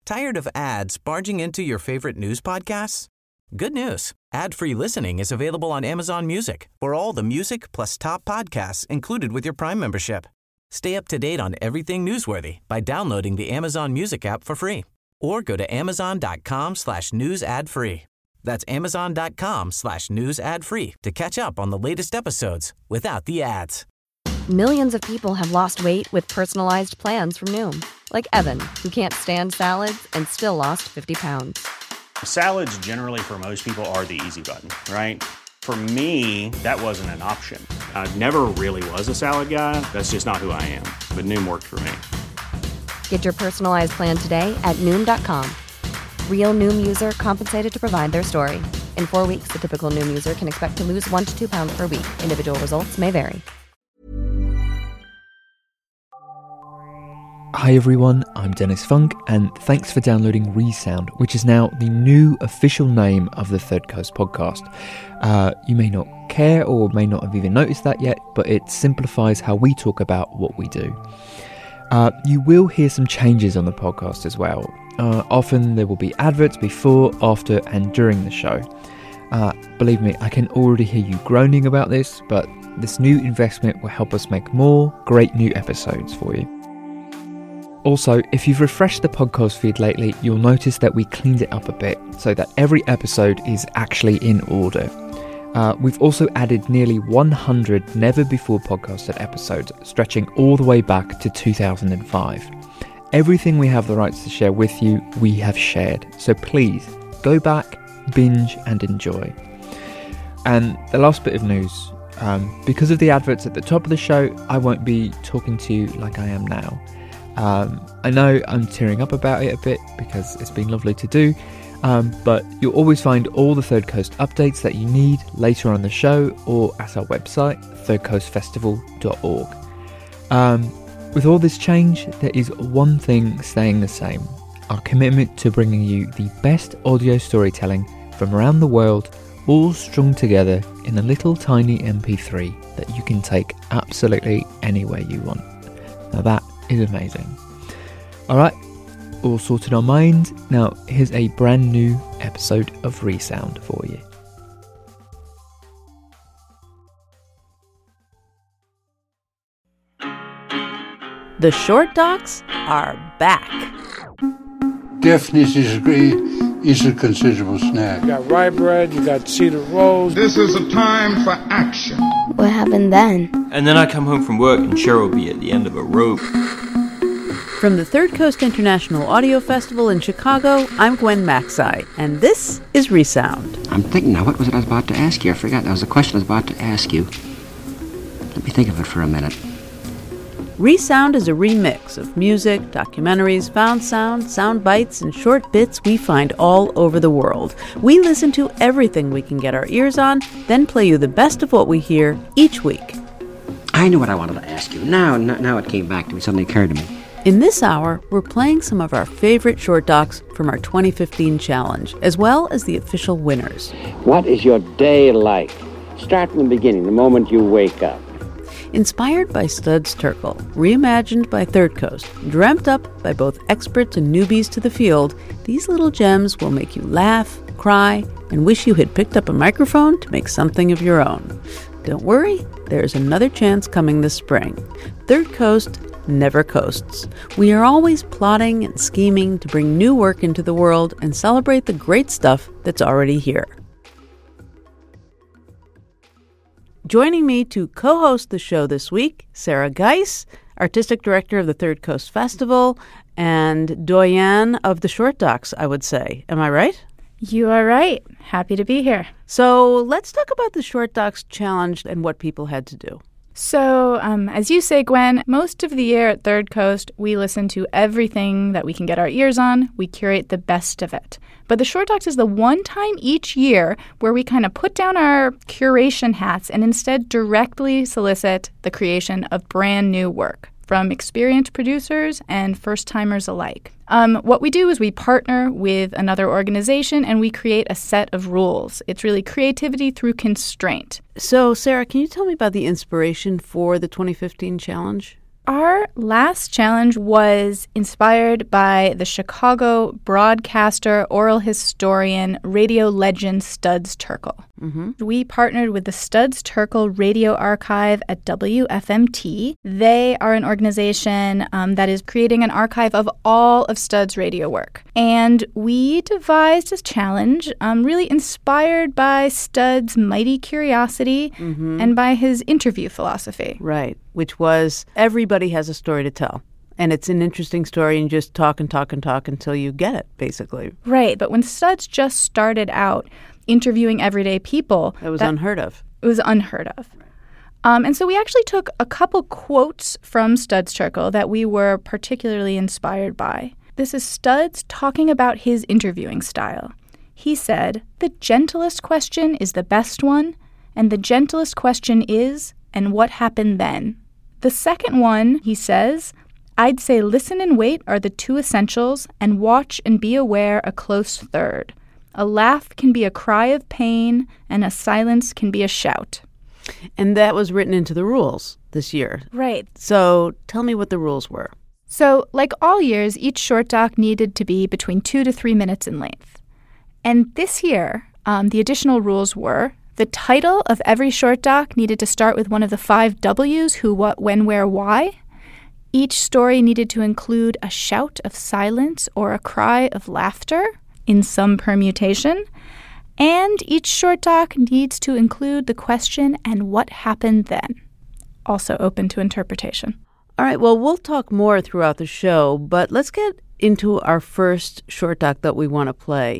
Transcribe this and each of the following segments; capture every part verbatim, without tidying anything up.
Tired of ads barging into your favorite news podcasts? Good news. Ad-free listening is available on Amazon Music for all the music plus top podcasts included with your Prime membership. Stay up to date on everything newsworthy by downloading the Amazon Music app for free or go to amazon.com slash news ad free. That's amazon.com slash news ad free to catch up on the latest episodes without the ads. Millions of people have lost weight with personalized plans from Noom. Like Evan, who can't stand salads and still lost fifty pounds. Salads generally for most people are the easy button, right? For me, that wasn't an option. I never really was a salad guy. That's just not who I am. But Noom worked for me. Get your personalized plan today at Noom dot com. Real Noom user compensated to provide their story. In four weeks, the typical Noom user can expect to lose one to two pounds per week. Individual results may vary. Hi everyone, I'm Dennis Funk, and thanks for downloading ReSound, which is now the new official name of the Third Coast podcast. Uh, you may not care or may not have even noticed that yet, but it simplifies how we talk about what we do. Uh, you will hear some changes on the podcast as well. Uh, often there will be adverts before, after, and during the show. Uh, believe me, I can already hear you groaning about this, but this new investment will help us make more great new episodes for you. Also, if you've refreshed the podcast feed lately, you'll notice that we cleaned it up a bit so that every episode is actually in order. Uh, we've also added nearly one hundred never-before podcasted episodes, stretching all the way back to two thousand five. Everything we have the rights to share with you, we have shared. So please, go back, binge and enjoy. And the last bit of news, um, because of the adverts at the top of the show, I won't be talking to you like I am now. Um, I know I'm tearing up about it a bit because it's been lovely to do, um, but you'll always find all the Third Coast updates that you need later on the show or at our website, third coast festival dot org. Um, with all this change, there is one thing staying the same: our commitment to bringing you the best audio storytelling from around the world, all strung together in a little tiny M P three that you can take absolutely anywhere you want. Now that is amazing. Alright, all sorted on mind. Now here's a brand new episode of ReSound for you. The Short Docs are back. Deafness is great. Is a considerable snack. You got rye bread, you got cedar rolls. This is a time for action. What happened then? And then I come home from work and Cheryl will be at the end of a rope. From the Third Coast International Audio Festival in Chicago, I'm Gwen Macsai, and this is ReSound. I'm thinking now, what was it I was about to ask you? I forgot. That was the question I was about to ask you. Let me think of it for a minute. ReSound is a remix of music, documentaries, found sound, sound bites, and short bits we find all over the world. We listen to everything we can get our ears on, then play you the best of what we hear each week. I knew what I wanted to ask you. Now, now it came back to me. Something occurred to me. In this hour, we're playing some of our favorite short docs from our twenty fifteen challenge, as well as the official winners. What is your day like? Start from the beginning, the moment you wake up. Inspired by Studs Terkel, reimagined by Third Coast, dreamt up by both experts and newbies to the field, these little gems will make you laugh, cry, and wish you had picked up a microphone to make something of your own. Don't worry, there's another chance coming this spring. Third Coast never coasts. We are always plotting and scheming to bring new work into the world and celebrate the great stuff that's already here. Joining me to co-host the show this week, Sarah Geis, Artistic Director of the Third Coast Festival and doyenne of the Short Docs, I would say. Am I right? You are right. Happy to be here. So let's talk about the Short Docs Challenge and what people had to do. So, um, as you say, Gwen, most of the year at Third Coast, we listen to everything that we can get our ears on. We curate the best of it. But the Short Docs is the one time each year where we kind of put down our curation hats and instead directly solicit the creation of brand new work from experienced producers and first-timers alike. Um, what we do is we partner with another organization and we create a set of rules. It's really creativity through constraint. So, Sarah, can you tell me about the inspiration for the twenty fifteen challenge? Our last challenge was inspired by the Chicago broadcaster, oral historian, radio legend Studs Terkel. Mm-hmm. We partnered with the Studs Terkel Radio Archive at W F M T. They are an organization um, that is creating an archive of all of Studs' radio work. And we devised a challenge um, really inspired by Studs' mighty curiosity mm-hmm. and by his interview philosophy. Right, which was everybody has a story to tell. And it's an interesting story, and you just talk and talk and talk until you get it, basically. Right, but when Studs just started out interviewing everyday people... It was that, unheard of. It was unheard of. Um, and so we actually took a couple quotes from Studs Terkel that we were particularly inspired by. This is Studs talking about his interviewing style. He said, "The gentlest question is the best one, and the gentlest question is, and what happened then?" The second one, he says, "I'd say listen and wait are the two essentials, and watch and be aware a close third. A laugh can be a cry of pain, and a silence can be a shout." And that was written into the rules this year. Right. So tell me what the rules were. So, like all years, each short doc needed to be between two to three minutes in length. And this year, um, the additional rules were the title of every short doc needed to start with one of the five W's, who, what, when, where, why. Each story needed to include a shout of silence or a cry of laughter in some permutation. And each short doc needs to include the question, and what happened then? Also open to interpretation. All right, well, we'll talk more throughout the show, but let's get into our first short doc that we want to play.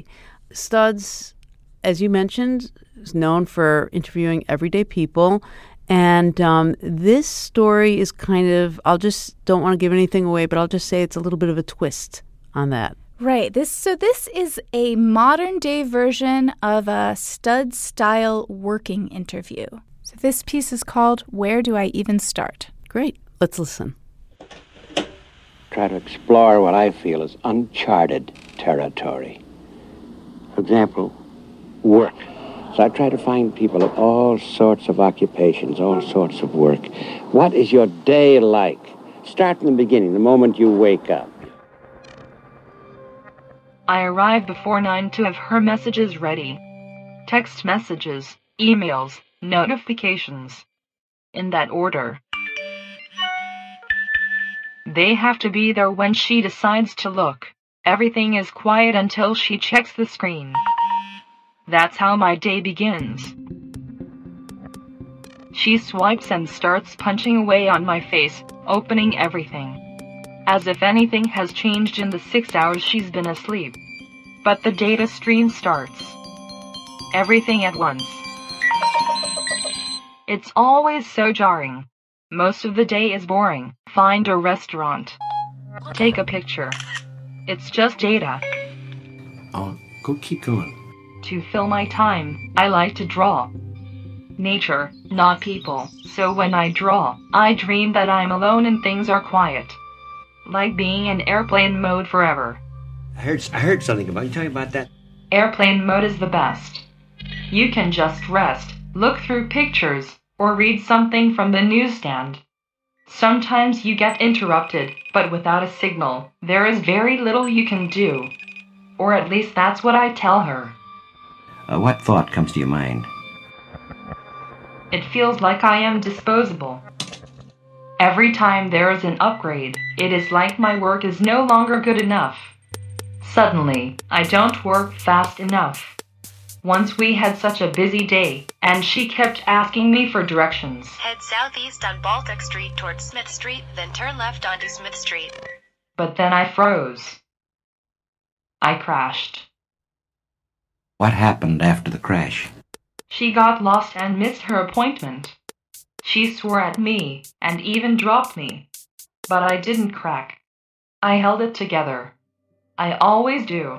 Studs, as you mentioned, is known for interviewing everyday people, and um, this story is kind of, I'll just, don't want to give anything away, but I'll just say it's a little bit of a twist on that. Right. This so this is a modern-day version of a Studs-style working interview. So this piece is called Where Do I Even Start? Great. Let's listen. Try to explore what I feel is uncharted territory. For example, work. So I try to find people of all sorts of occupations, all sorts of work. What is your day like? Start from the beginning, the moment you wake up. I arrive before nine to have her messages ready. Text messages, emails, notifications. In that order. They have to be there when she decides to look. Everything is quiet until she checks the screen. That's how my day begins. She swipes and starts punching away on my face, opening everything. As if anything has changed in the six hours she's been asleep. But the data stream starts. Everything at once. It's always so jarring. Most of the day is boring. Find a restaurant. Take a picture. It's just data. Oh, go keep going. To fill my time, I like to draw. Nature, not people. So when I draw, I dream that I'm alone and things are quiet. Like being in airplane mode forever. I heard, I heard something about you. Tell me about that. Airplane mode is the best. You can just rest, look through pictures, or read something from the newsstand. Sometimes you get interrupted, but without a signal, there is very little you can do. Or at least that's what I tell her. Uh, what thought comes to your mind? It feels like I am disposable. Every time there is an upgrade, it is like my work is no longer good enough. Suddenly, I don't work fast enough. Once we had such a busy day, and she kept asking me for directions. Head southeast on Baltic Street towards Smith Street, then turn left onto Smith Street. But then I froze. I crashed. What happened after the crash? She got lost and missed her appointment. She swore at me, and even dropped me. But I didn't crack. I held it together. I always do.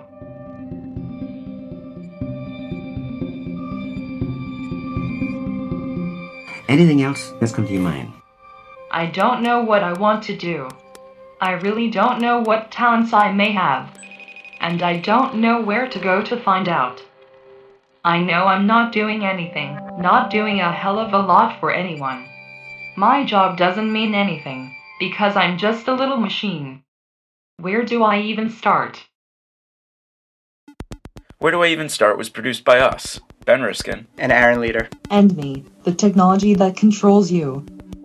Anything else that's come to your mind? I don't know what I want to do. I really don't know what talents I may have. And I don't know where to go to find out. I know I'm not doing anything, not doing a hell of a lot for anyone. My job doesn't mean anything. because I'm just a little machine. Where do I even start? Where Do I Even Start was produced by us, Ben Riskin and Aaron Leader. And me, the technology that controls you.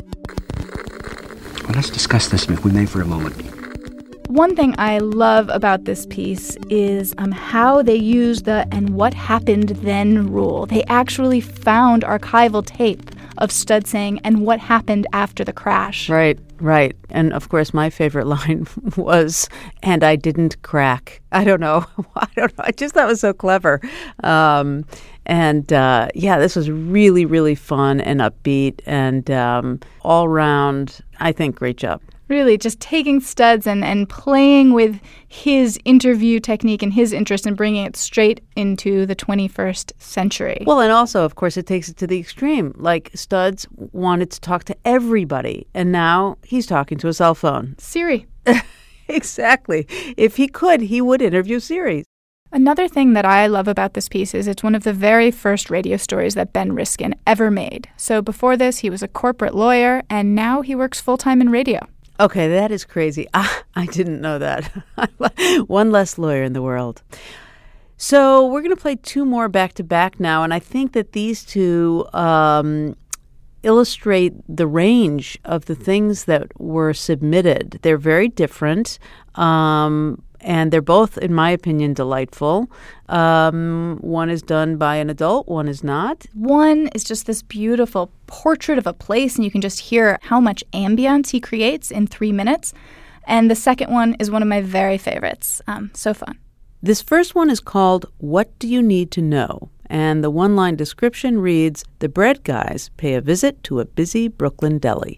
Well, let's discuss this, if we may, for a moment. One thing I love about this piece is um, how they use the "and what happened then" rule. They actually found archival tape of Stud saying, "and what happened after the crash." Right, right. And, of course, my favorite line was, "and I didn't crack." I don't know. I don't know. I just thought it was so clever. Um, and, uh, yeah, this was really, really fun and upbeat and um, all round, I think, great job. Really, just taking Studs and, and playing with his interview technique and his interest and bringing it straight into the twenty-first century. Well, and also, of course, it takes it to the extreme. Like, Studs wanted to talk to everybody, and now he's talking to a cell phone. Siri. Exactly. If he could, he would interview Siri. Another thing that I love about this piece is it's one of the very first radio stories that Ben Riskin ever made. So before this, he was a corporate lawyer, and now he works full-time in radio. Okay, that is crazy. Ah, I didn't know that. One less lawyer in the world. So we're going to play two more back-to-back now, and I think that these two um, illustrate the range of the things that were submitted. They're very different, um, and they're both, in my opinion, delightful. Um, one is done by an adult, one is not. One is just this beautiful portrait of a place, and you can just hear how much ambience he creates in three minutes. And the second one is one of my very favorites. Um, so fun. This first one is called "What Do You Need to Know?" And the one-line description reads, "The bread guys pay a visit to a busy Brooklyn deli."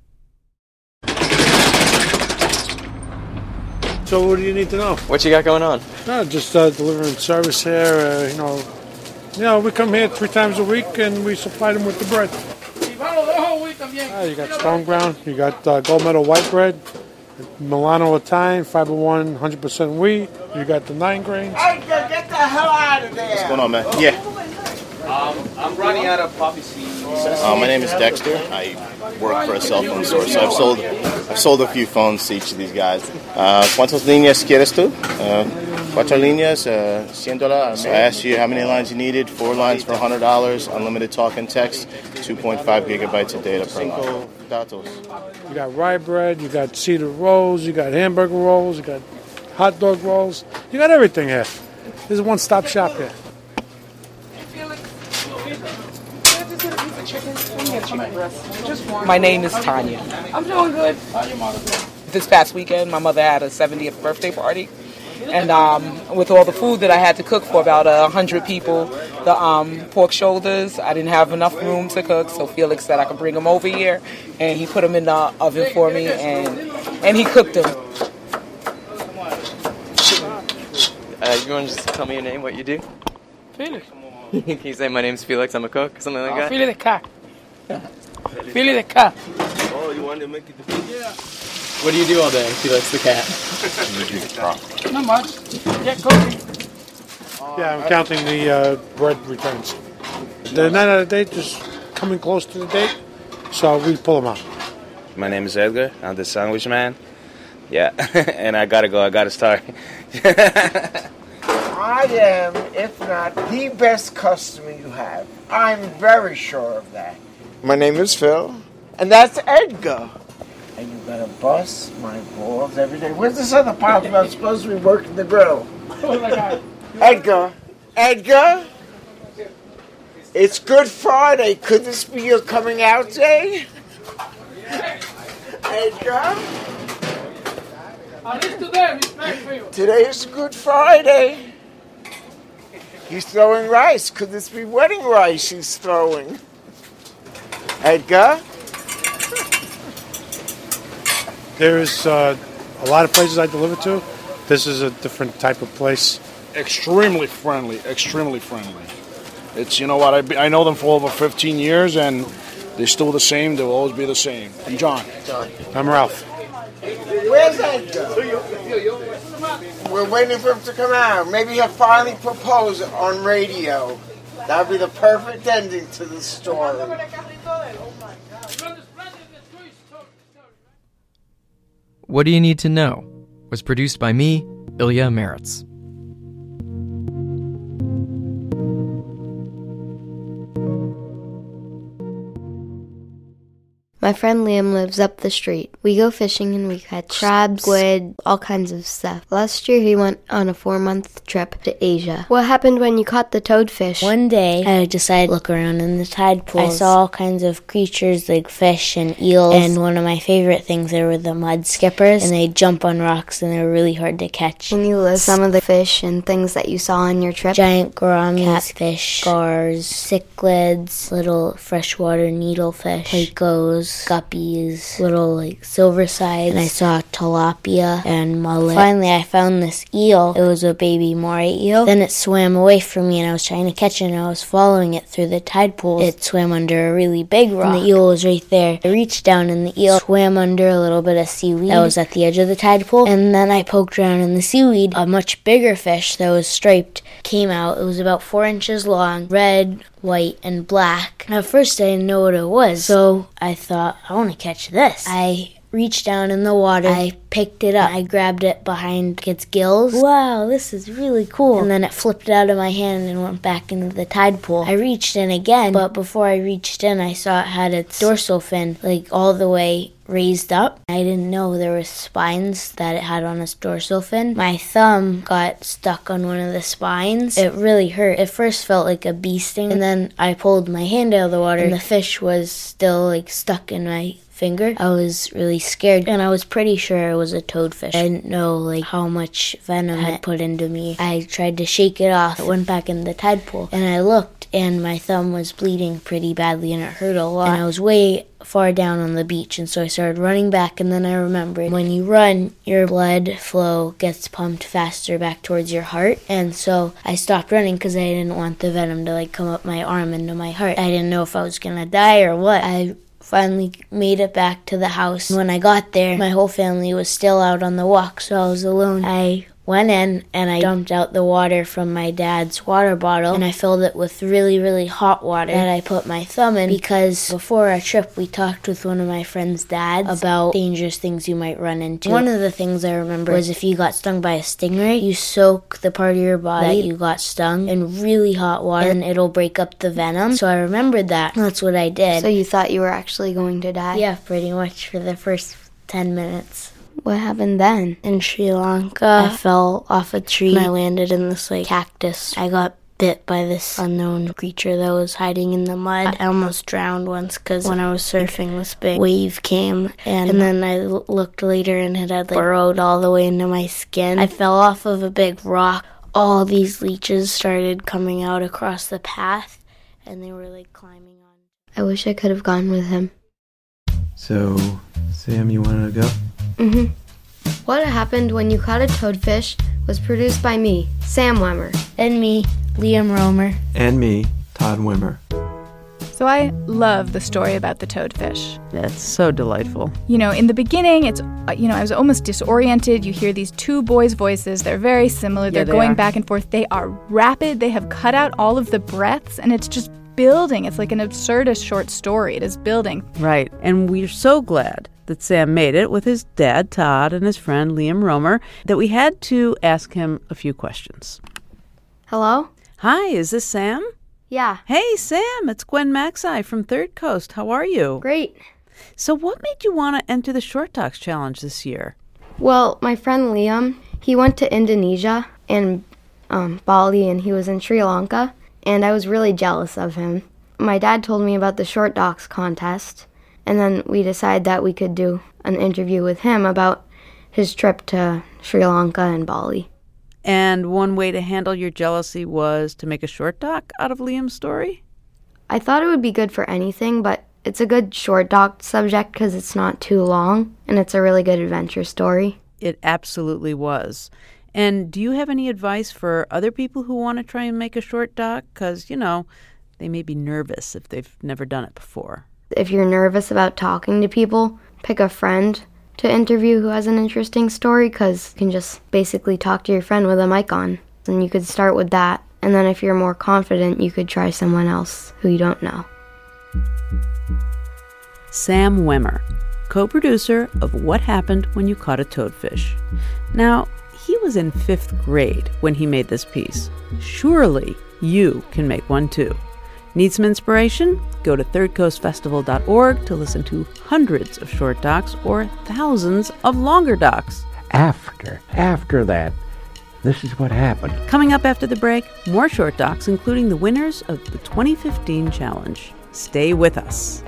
So what do you need to know? What you got going on? No, just uh, delivering service here. Uh, you know, you know, we come here three times a week and we supply them with the bread. Uh, you got stone ground, you got uh, gold medal white bread, Milano Italian, five oh one, one hundred percent wheat. You got the nine grains. Hey, get the hell out of there! What's going on, man? Yeah. Um, I'm running out of poppy seeds. Uh, my name is Dexter. I work for a cell phone store, so I've sold I've sold a few phones to each of these guys. Uh, ¿Cuántas líneas quieres tú? Uh, cuatro líneas, uh, cien dólares. So I asked you how many lines you needed. Four lines for one hundred dollars, unlimited talk and text, two point five gigabytes of data per line. You got rye bread, you got cedar rolls, you got hamburger rolls, you got hot dog rolls. You got everything here. This is a one-stop shop here. My name is Tanya. I'm doing good. This past weekend, my mother had a seventieth birthday party. And um, with all the food that I had to cook for about one hundred people, the um, pork shoulders, I didn't have enough room to cook, so Felix said I could bring them over here. And he put them in the oven for me, and and he cooked them. Uh, you want to just tell me your name, what you do? Felix. Can you say my name's Felix, I'm a cook, something like that? Felix the car. Felix the car. Oh, you wanted to make it the yeah. What do you do all day, Felix the cat? Not much. Get cooking. Yeah, I'm counting the uh, bread returns. They're not out of date, just coming close to the date, so we pull them out. My name is Edgar. I'm the sandwich man. Yeah, and I gotta go. I gotta start. I am, if not the best customer you have. I'm very sure of that. My name is Phil. And that's Edgar. And you gotta bust my balls every day. Where's this other part that I'm supposed to be working the grill? Oh my God. Edgar. Edgar? It's Good Friday. Could this be your coming out day? Edgar? Today is Good Friday. He's throwing rice. Could this be wedding rice he's throwing? Edgar? There's uh, a lot of places I deliver to. This is a different type of place. Extremely friendly, extremely friendly. It's, you know what, I, be, I know them for over fifteen years, and they're still the same. They'll always be the same. I'm John. John. I'm Ralph. Where's Edgar? We're waiting for him to come out. Maybe he'll finally propose on radio. That would be the perfect ending to the story. What Do You Need to Know was produced by me, Ilya Meritz. My friend Liam lives up the street. We go fishing and we catch crabs, squid, all kinds of stuff. Last year he went on a four-month trip to Asia. What happened when you caught the toadfish? One day, I decided to look around in the tide pools. I saw all kinds of creatures like fish and eels. And one of my favorite things, there were the mud skippers. And they jump on rocks and they're really hard to catch. Can you list some of the fish and things that you saw on your trip? Giant gouramis, catfish, scars, cichlids, little freshwater needlefish, plecos, guppies, little like silver sides, and I saw tilapia and mullet. Finally, I found this eel. It was a baby moray eel. Then it swam away from me, and I was trying to catch it, and I was following it through the tide pools. It swam under a really big rock, and the eel was right there. I reached down, and the eel swam under a little bit of seaweed that was at the edge of the tide pool, and then I poked around in the seaweed. A much bigger fish that was striped came out. It was about four inches long, red, white, and black. At first, I didn't know what it was, so I thought, I want to catch this. I reached down in the water, I picked it up, I grabbed it behind its gills. Wow, this is really cool. And then it flipped out of my hand and went back into the tide pool. I reached in again, but before I reached in, I saw it had its dorsal fin, like, all the way raised up. I didn't know there were spines that it had on its dorsal fin. My thumb got stuck on one of the spines. It really hurt. It first felt like a bee sting, and then I pulled my hand out of the water, and the fish was still, like, stuck in my finger. I was really scared, and I was pretty sure it was a toadfish. I didn't know like how much venom it put into me. I tried to shake it off. It went back in the tide pool, and I looked, and my thumb was bleeding pretty badly, and it hurt a lot. And I was way far down on the beach, and so I started running back, and then I remembered when you run, your blood flow gets pumped faster back towards your heart, and so I stopped running because I didn't want the venom to like come up my arm into my heart. I didn't know if I was gonna die or what. I finally made it back to the house. When I got there, my whole family was still out on the walk, so I was alone. I went in and I dumped out the water from my dad's water bottle, and I filled it with really, really hot water that I put my thumb in, because before our trip we talked with one of my friend's dads about dangerous things you might run into. One of the things I remember was if you got stung by a stingray, you soak the part of your body that you got stung in really hot water and it'll break up the venom. So I remembered that. That's what I did. So you thought you were actually going to die? Yeah, pretty much for the first ten minutes. What happened then? In Sri Lanka, I fell off a tree and I landed in this like cactus. I got bit by this unknown creature that was hiding in the mud. I almost drowned once because when I was surfing, this big wave came, and, and then I l- looked later and it had like burrowed all the way into my skin. I fell off of a big rock. All these leeches started coming out across the path, and they were like climbing on. I wish I could have gone with him. So, Sam, you wanted to go? Mm-hmm. What Happened When You Caught a Toadfish was produced by me, Sam Wemmer. And me, Liam Romer. And me, Todd Wimmer. So I love the story about the toadfish. That's so delightful. You know, in the beginning, it's, you know, I was almost disoriented. You hear these two boys' voices. They're very similar. They're yeah, they going are. back and forth. They are rapid. They have cut out all of the breaths, and it's just building. It's like an absurdist short story. It is building. Right. And we're so glad that Sam made it with his dad, Todd, and his friend, Liam Romer, that we had to ask him a few questions. Hello? Hi, is this Sam? Yeah. Hey, Sam, it's Gwen Maxey from Third Coast. How are you? Great. So what made you want to enter the Short Talks Challenge this year? Well, my friend Liam, he went to Indonesia and um, Bali, and he was in Sri Lanka, and I was really jealous of him. My dad told me about the Short Docs contest, and then we decided that we could do an interview with him about his trip to Sri Lanka and Bali. And one way to handle your jealousy was to make a short doc out of Liam's story? I thought it would be good for anything, but it's a good short doc subject because it's not too long, and it's a really good adventure story. It absolutely was. And do you have any advice for other people who want to try and make a short doc? Because, you know, they may be nervous if they've never done it before. If you're nervous about talking to people, pick a friend to interview who has an interesting story, because you can just basically talk to your friend with a mic on. And you could start with that. And then if you're more confident, you could try someone else who you don't know. Sam Wemmer. co-producer of What Happened When You Caught a Toadfish. Now, he was in fifth grade when he made this piece. Surely you can make one too. Need some inspiration? Go to third coast festival dot org to listen to hundreds of short docs or thousands of longer docs. After, after that, this is what happened. Coming up after the break, more short docs, including the winners of the twenty fifteen challenge. Stay with us.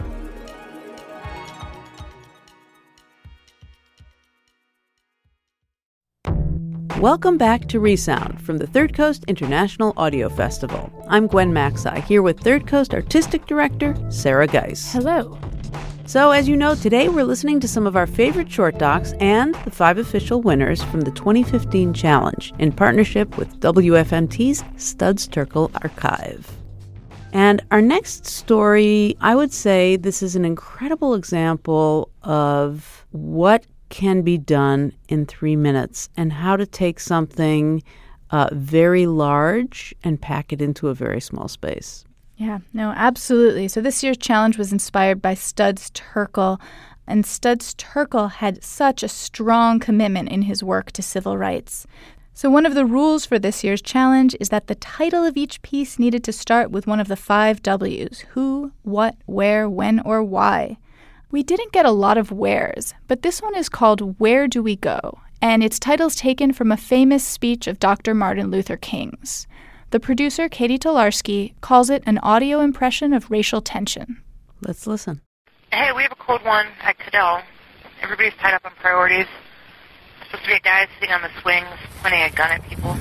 Welcome back to Resound from the Third Coast International Audio Festival. I'm Gwen Maxey, here with Third Coast Artistic Director Sarah Geis. Hello. So, as you know, today we're listening to some of our favorite short docs and the five official winners from the twenty fifteen challenge in partnership with W F M T's Studs Terkel Archive. And our next story, I would say this is an incredible example of what can be done in three minutes and how to take something uh, very large and pack it into a very small space. Yeah, no, absolutely. So this year's challenge was inspired by Studs Terkel, and Studs Terkel had such a strong commitment in his work to civil rights. So one of the rules for this year's challenge is that the title of each piece needed to start with one of the five W's: who, what, where, when, or why. We didn't get a lot of wheres, but this one is called Where Do We Go? And its title's taken from a famous speech of Doctor Martin Luther King's. The producer, Katie Tolarski, calls it an audio impression of racial tension. Let's listen. Hey, we have a code one at Cadell. Everybody's tied up on priorities. There's supposed to be a guy sitting on the swings pointing a gun at people.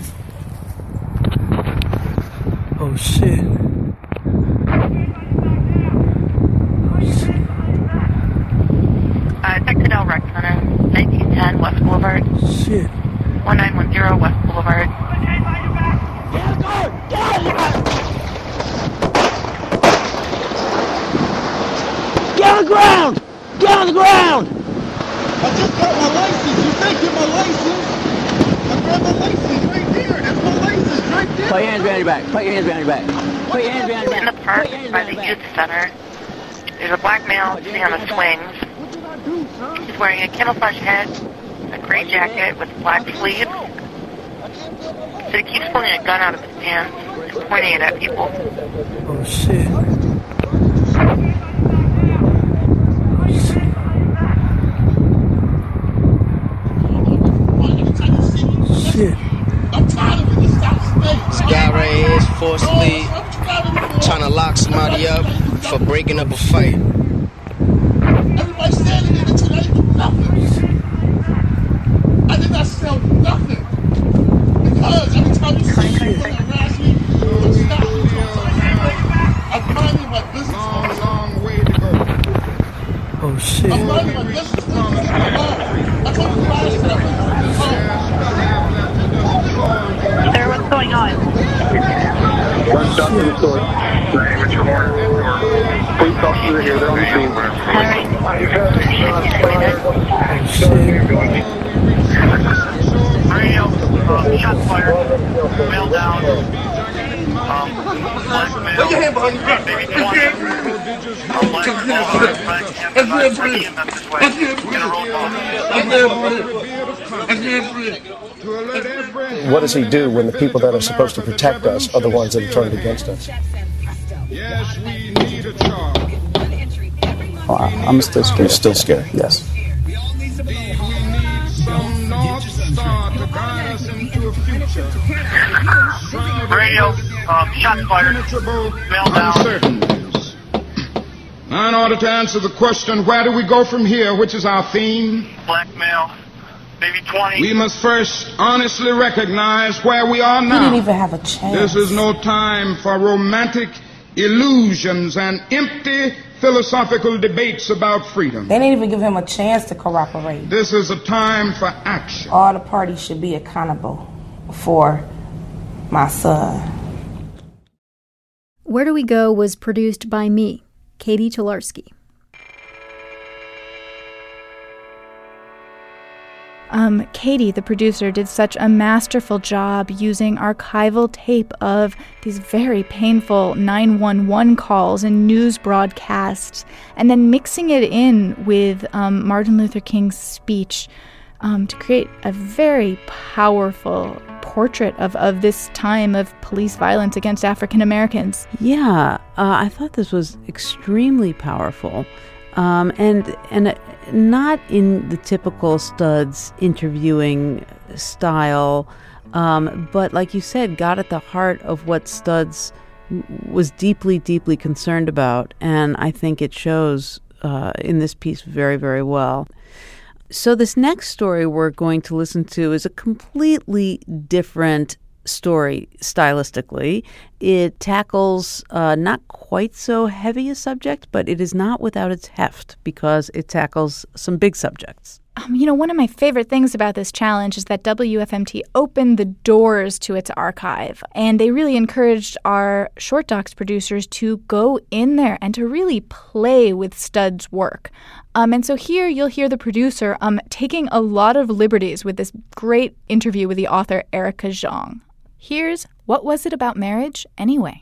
Oh, shit. Uh, it's at Cadell Rec Center, nineteen ten West Boulevard. Shit. nineteen ten West Boulevard. Get on the ground! Get on the ground! I just got my license. You think you're my license? I grabbed my license right there. That's my license right there. Put your hands behind your back. Put your hands behind your back. Put your hands behind your back. In the park by the youth center, there's a black male sitting on the swings. He's wearing a camouflage hat, a gray jacket with black sleeves. So he keeps pulling a gun out of his pants and pointing it at people. Oh, shit. Shit. This guy right here is forcibly trying to lock somebody up for breaking up a fight. Everybody standing in it today do nothing. I did not sell nothing. Because every time you see people that harass me, you stop me. I'm minding my business. Long, long way to go. Oh, shit. I'm minding my business. I told you last time. Sir, what's going on? One stop to the store. Police officers are here. They're on the scene. All right. Radio, um, shots fired. Mail down. Um, Put your hand behind your back. Maybe twenty. What does he do when the people that are supposed to protect us are the ones that are turned against us? Yes, we need a charge. Oh, I- I'm still scared. You're still scared? Yes. Radio, um, shots fired. Mail down. Now, in order to answer the question, where do we go from here, which is our theme, Blackmail. Maybe twenty. we must first honestly recognize where we are now. He didn't even have a chance. This is no time for romantic illusions and empty philosophical debates about freedom. They didn't even give him a chance to cooperate. This is a time for action. All the parties should be accountable for my son. Where Do We Go was produced by me, Katie Tolarski. Um, Katie, the producer, did such a masterful job using archival tape of these very painful nine one one calls and news broadcasts, and then mixing it in with um, Martin Luther King's speech um, to create a very powerful portrait of, of this time of police violence against African Americans. Yeah, uh, I thought this was extremely powerful. Um, and and not in the typical Studs interviewing style, um, but like you said, got at the heart of what Studs was deeply, deeply concerned about. And I think it shows uh, in this piece very, very well. So this next story we're going to listen to is a completely different story stylistically. It tackles uh, not quite so heavy a subject, but it is not without its heft because it tackles some big subjects. Um, you know, one of my favorite things about this challenge is that W F M T opened the doors to its archive, and they really encouraged our Short Docs producers to go in there and to really play with Studs' work. Um, and so here you'll hear the producer um, taking a lot of liberties with this great interview with the author Erica Zhang. Here's What Was It About Marriage Anyway?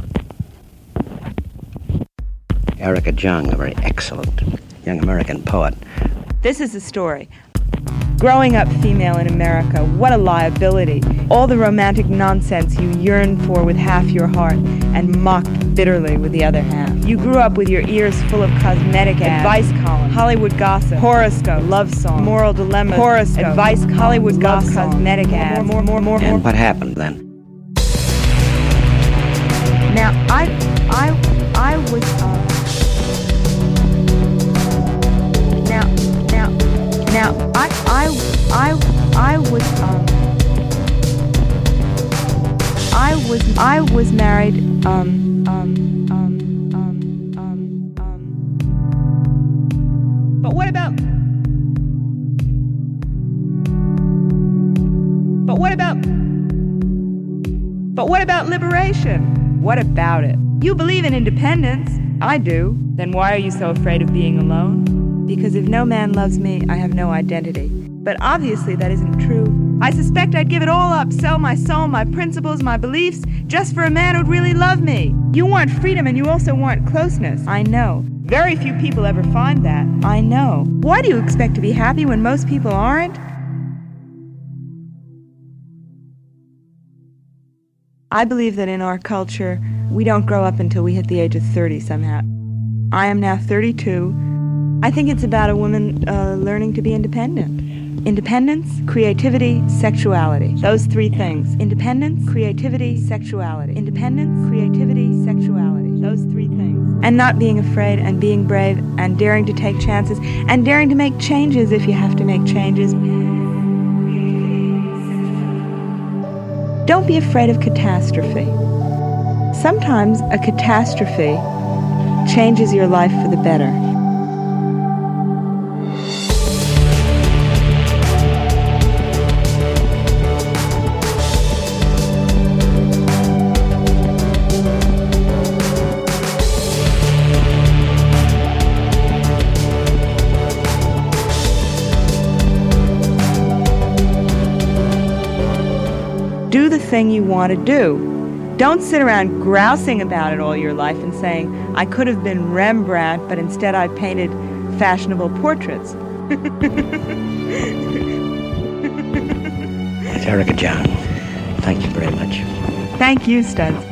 Erica Zhang, a very excellent young American poet. This is the story. Growing up female in America, what a liability. All the romantic nonsense you yearned for with half your heart and mocked bitterly with the other half. You grew up with your ears full of cosmetic ads, advice column, Hollywood gossip, horoscope, love song, moral dilemma, horoscope, advice, Hollywood gossip, cosmetic ads. More, more, more, more, And more. what happened then? Now, I, I, I was, uh, now, now, now, I, I, I, I was, um, I was, I was married, um, um, um, um, um, um. But what about, but what about, but what about liberation? What about it? You believe in independence. I do. Then why are you so afraid of being alone? Because if no man loves me, I have no identity. But obviously that isn't true. I suspect I'd give it all up, sell my soul, my principles, my beliefs, just for a man who'd really love me. You want freedom and you also want closeness. I know. Very few people ever find that. I know. Why do you expect to be happy when most people aren't? I believe that in our culture, we don't grow up until we hit the age of thirty somehow. I am now thirty-two. I think it's about a woman uh, learning to be independent. Independence, creativity, sexuality. Those three things. Independence, creativity, sexuality. Independence, creativity, sexuality. Those three things. And not being afraid and being brave and daring to take chances and daring to make changes if you have to make changes. Don't be afraid of catastrophe. Sometimes a catastrophe changes your life for the better. Do the thing you want to do. Don't sit around grousing about it all your life and saying, I could have been Rembrandt, but instead I painted fashionable portraits. It's Erica Zhang. Thank you very much. Thank you, Studs.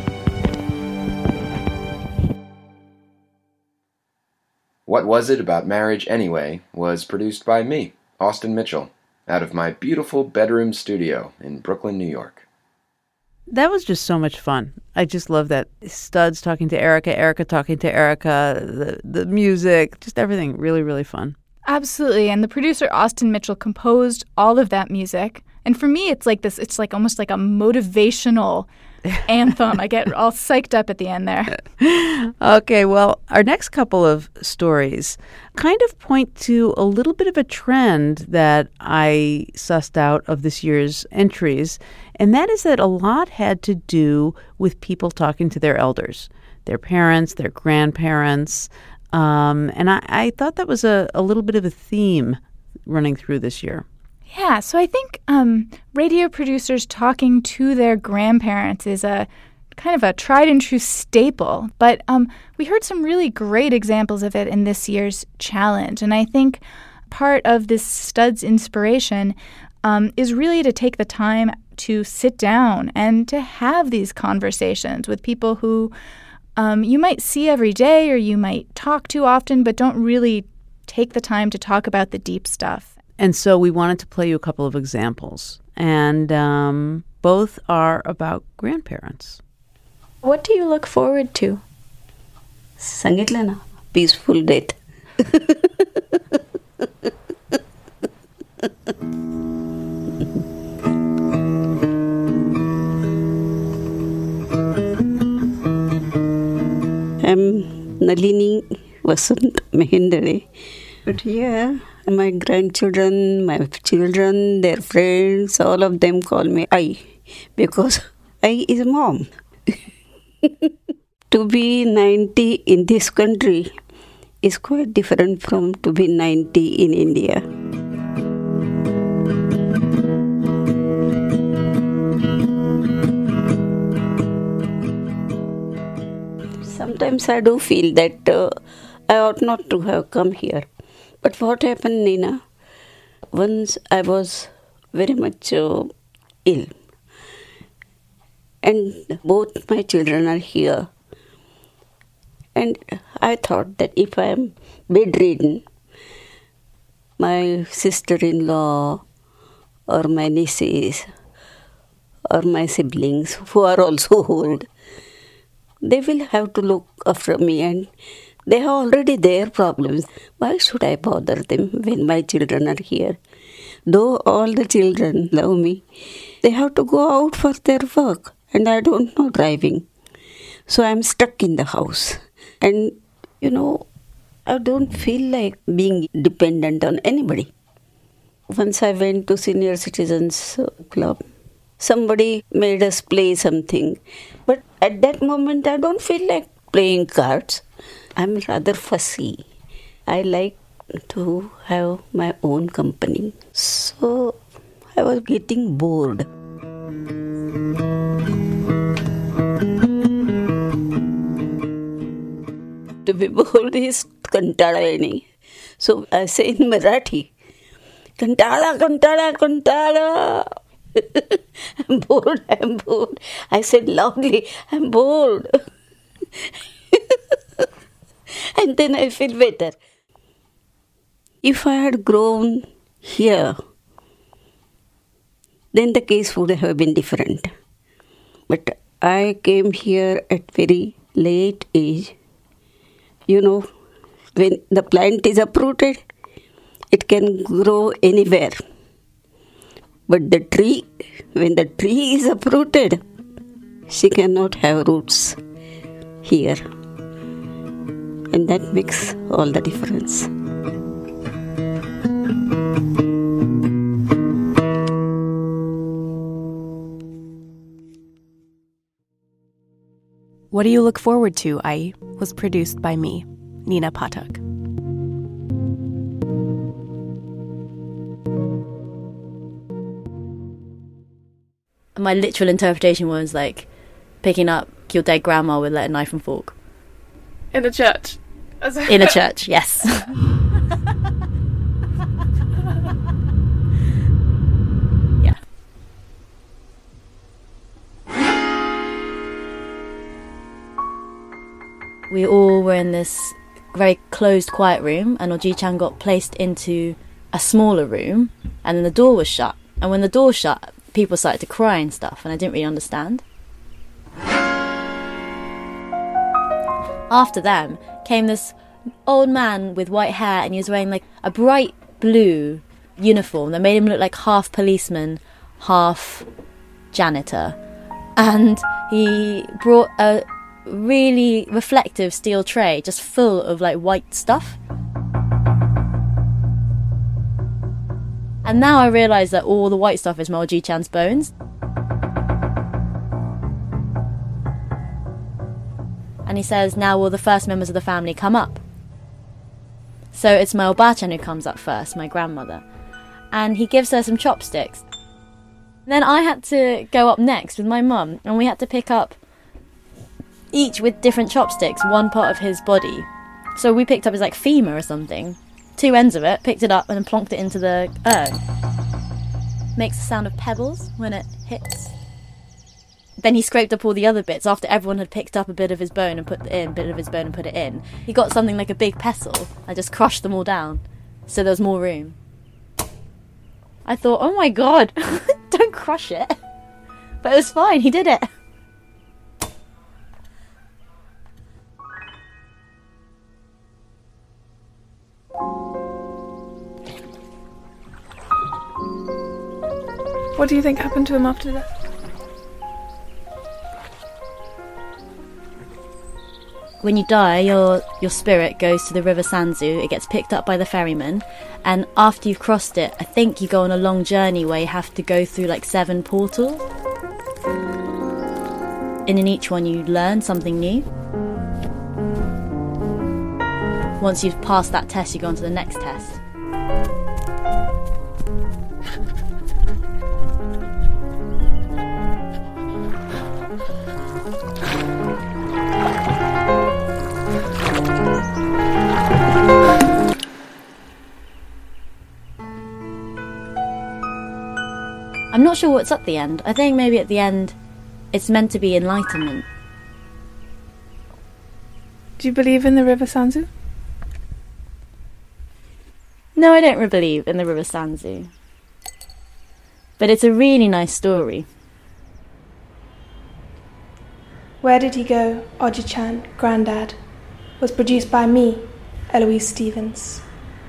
What Was It About Marriage Anyway was produced by me, Austin Mitchell, out of my beautiful bedroom studio in Brooklyn, New York. That was just so much fun. I just love that. Studs talking to Erica, Erica talking to Erica, the, the music, just everything. Really, really fun. Absolutely. And the producer, Austin Mitchell, composed all of that music. And for me, it's like this, it's like almost like a motivational anthem. I get all psyched up at the end there. Okay, well, our next couple of stories kind of point to a little bit of a trend that I sussed out of this year's entries, and that is that a lot had to do with people talking to their elders, their parents, their grandparents, um, and I, I thought that was a, a little bit of a theme running through this year. Yeah, so I think um, radio producers talking to their grandparents is a kind of a tried and true staple. But um, we heard some really great examples of it in this year's challenge. And I think part of this Studs inspiration um, is really to take the time to sit down and to have these conversations with people who um, you might see every day or you might talk to often, but don't really take the time to talk about the deep stuff. And so we wanted to play you a couple of examples. And um, both are about grandparents. What do you look forward to? Sangitle na, peaceful death. I'm Nalini Vasant Mahendare. But yeah, my grandchildren, my children, their friends, all of them call me I, because I is mom. To be ninety in this country is quite different from to be ninety in India. Sometimes I do feel that uh, I ought not to have come here. But what happened, Nina? Once I was very much uh, ill. And both my children are here. And I thought that if I am bedridden, my sister-in-law or my nieces or my siblings who are also old, they will have to look after me, and they have already their problems. Why should I bother them when my children are here? Though all the children love me, they have to go out for their work. And I don't know driving. So I'm stuck in the house. And, you know, I don't feel like being dependent on anybody. Once I went to Senior Citizens Club. Somebody made us play something. But at that moment, I don't feel like playing cards. I'm rather fussy. I like to have my own company. So I was getting bored. To be bored is kantala yani. So I say in Marathi, kantala, kantala, kantala. I'm bored, I'm bored. I said loudly, I'm bored. And then I feel better. If I had grown here, then the case would have been different. But I came here at very late age. You know, when the plant is uprooted, it can grow anywhere. But the tree, when the tree is uprooted, she cannot have roots here. And that makes all the difference. What Do You Look Forward To, Ai? Was produced by me, Nina Patak. My literal interpretation was like picking up your dead grandma with like a knife and fork. In a church. In a church, yes. Yeah. We all were in this very closed, quiet room, and Oji-chan got placed into a smaller room, and then the door was shut. And when the door shut, people started to cry and stuff, and I didn't really understand. After them came this old man with white hair, and he was wearing like a bright blue uniform that made him look like half policeman, half janitor. And he brought a really reflective steel tray just full of like white stuff. And now I realise that all the white stuff is Oji-chan's bones. And he says, now will the first members of the family come up? So it's my Oba-chan who comes up first, my grandmother. and he gives her some chopsticks. Then I had to go up next with my mum, and we had to pick up, each with different chopsticks, one part of his body. So we picked up his like femur or something, two ends of it, picked it up and then plonked it into the urn. Makes the sound of pebbles when it hits. Then he scraped up all the other bits after everyone had picked up a bit of his bone and put it in, bit of his bone and put it in. He got something like a big pestle. I just crushed them all down, so there was more room. I thought, oh my god, don't crush it. But it was fine, he did it. What do you think happened to him after that? When you die, your your spirit goes to the River Sanzu. It gets picked up by the ferryman, and after you've crossed it, I think you go on a long journey where you have to go through like seven portals. And in each one you learn something new. Once you've passed that test, you go on to the next test. I'm not sure what's at the end. I think maybe at the end it's meant to be enlightenment. Do you believe in the River Sanzu? No, I don't believe in the River Sanzu. But it's a really nice story. Where Did He Go, Oji-chan, Grandad, was produced by me, Eloise Stevens.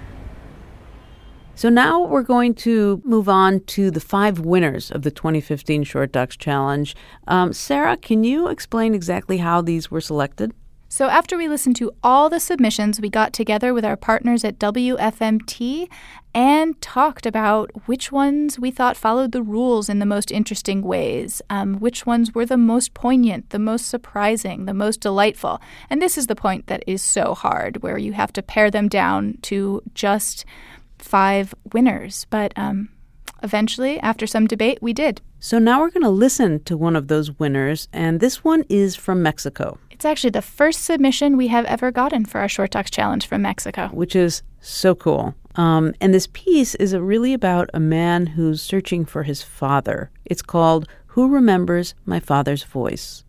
So now we're going to move on to the five winners of the twenty fifteen Short Docs Challenge. Um, Sarah, can you explain exactly how these were selected? So after we listened to all the submissions, we got together with our partners at W F M T and talked about which ones we thought followed the rules in the most interesting ways, um, which ones were the most poignant, the most surprising, the most delightful. And this is the point that is so hard, where you have to pare them down to just five winners. But um, eventually, after some debate, we did. So now we're going to listen to one of those winners, and this one is from Mexico. It's actually the first submission we have ever gotten for our Short Docs Challenge from Mexico. Which is so cool. Um, and this piece is really about a man who's searching for his father. It's called Who Remembers My Father's Voice?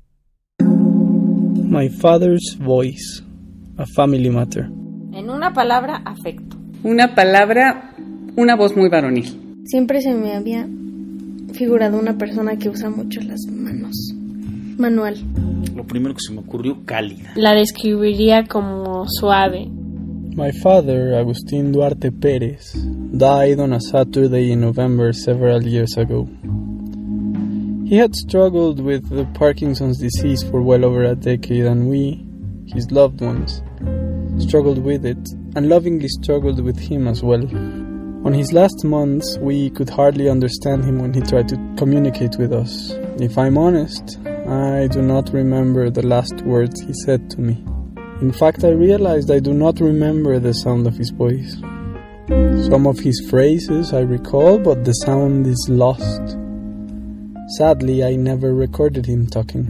My Father's Voice, a Family Matter. En una palabra, afecto. Una palabra, una voz muy varonil. Siempre se me había figurado una persona que usa mucho las manos. Manual. Lo primero que se me ocurrió, cálida. La describiría como suave. My father, Agustín Duarte Pérez, died on a Saturday in November several years ago. He had struggled with the Parkinson's disease for well over a decade, and we, his loved ones, struggled with it, and lovingly struggled with him as well. On his last months, we could hardly understand him when he tried to communicate with us. If I'm honest, I do not remember the last words he said to me. In fact, I realized I do not remember the sound of his voice. Some of his phrases I recall, but the sound is lost. Sadly, I never recorded him talking.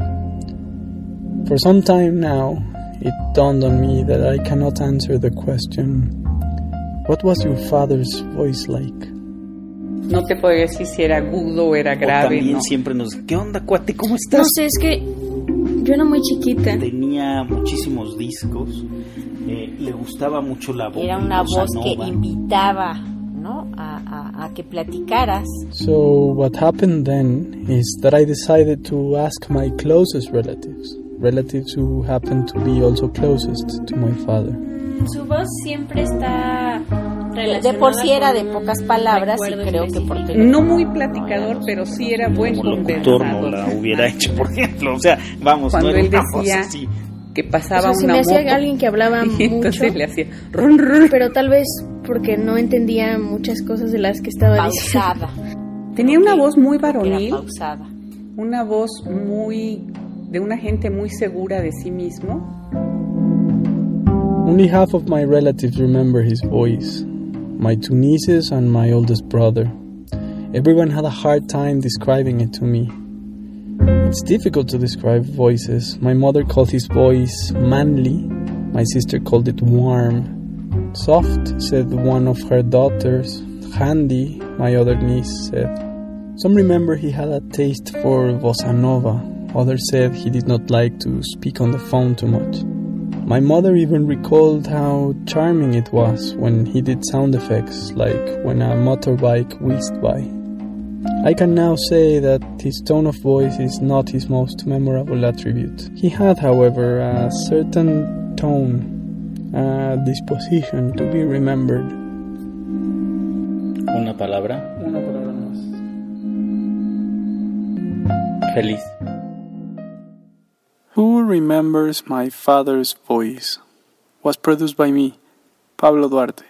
For some time now, it dawned on me that I cannot answer the question, what was your father's voice like? No te puedo decir si era agudo o era grave. O también no. siempre nos... ¿Qué onda, cuate? ¿Cómo estás? No sé, es que yo era muy chiquita. Tenía muchísimos discos. Eh, le gustaba mucho la voz. Era una voz que invitaba, ¿no? A, a, a que platicaras. So what happened then is that I decided to ask my closest relatives. Relatives who happen to be also closest to my father. Su voz siempre está relacionada. De por sí era de pocas palabras y creo que por teléfono. No muy platicador, pero sí era buen conversador. No la hubiera hecho, por ejemplo. O sea, vamos, cuando no era él una decía voz así. Que pasaba o sea, una se me moto. hacía alguien que hablaba y mucho. Entonces le hacía run, run. Pero tal vez porque no entendía muchas cosas de las que estaba pausada. Diciendo. Tenía una voz muy varonil. Era pausada. Una voz muy de una gente muy segura de sí mismo. Only half of my relatives remember his voice. my two nieces, and my oldest brother. Everyone had a hard time describing it to me. It's difficult to describe voices. My mother called his voice manly. My sister called it warm. Soft, said one of her daughters. Handy, my other niece said. Some remember he had a taste for bossa nova. Others said he did not like to speak on the phone too much. My mother even recalled how charming it was when he did sound effects, like when a motorbike whizzed by. I can now say that his tone of voice is not his most memorable attribute. He had, however, a certain tone, a disposition to be remembered. Una palabra. Una palabra más. Feliz. Who Remembers My Father's Voice? Was produced by me, Pablo Duarte.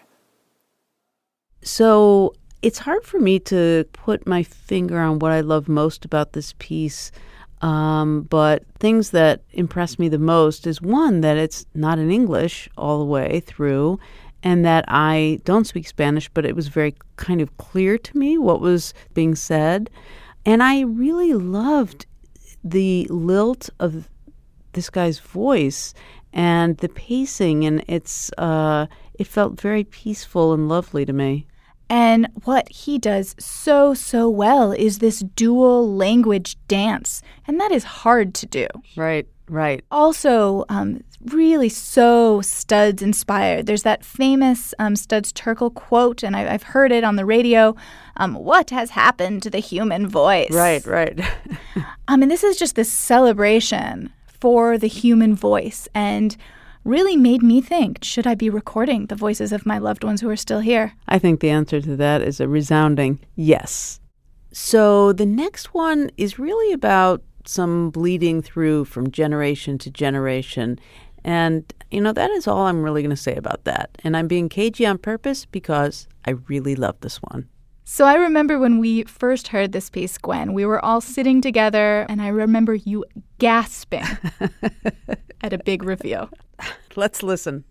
So it's hard for me to put my finger on what I love most about this piece, um, but things that impress me the most is, one, that it's not in English all the way through, and that I don't speak Spanish, but it was very kind of clear to me what was being said. And I really loved the lilt of this guy's voice and the pacing, and it's uh, it felt very peaceful and lovely to me. And what he does so, so well is this dual language dance. And that is hard to do. Right, right. Also, um, really so Studs inspired. There's that famous um, Studs Terkel quote, and I, I've heard it on the radio. Um, what has happened to the human voice? Right, right. um, and this is just this celebration for the human voice, and really made me think, should I be recording the voices of my loved ones who are still here? I think the answer to that is a resounding yes. So the next one is really about some bleeding through from generation to generation. And, you know, that is all I'm really going to say about that. And I'm being cagey on purpose because I really love this one. So I remember when we first heard this piece, Gwen, we were all sitting together, and I remember you gasping at a big reveal. Let's listen.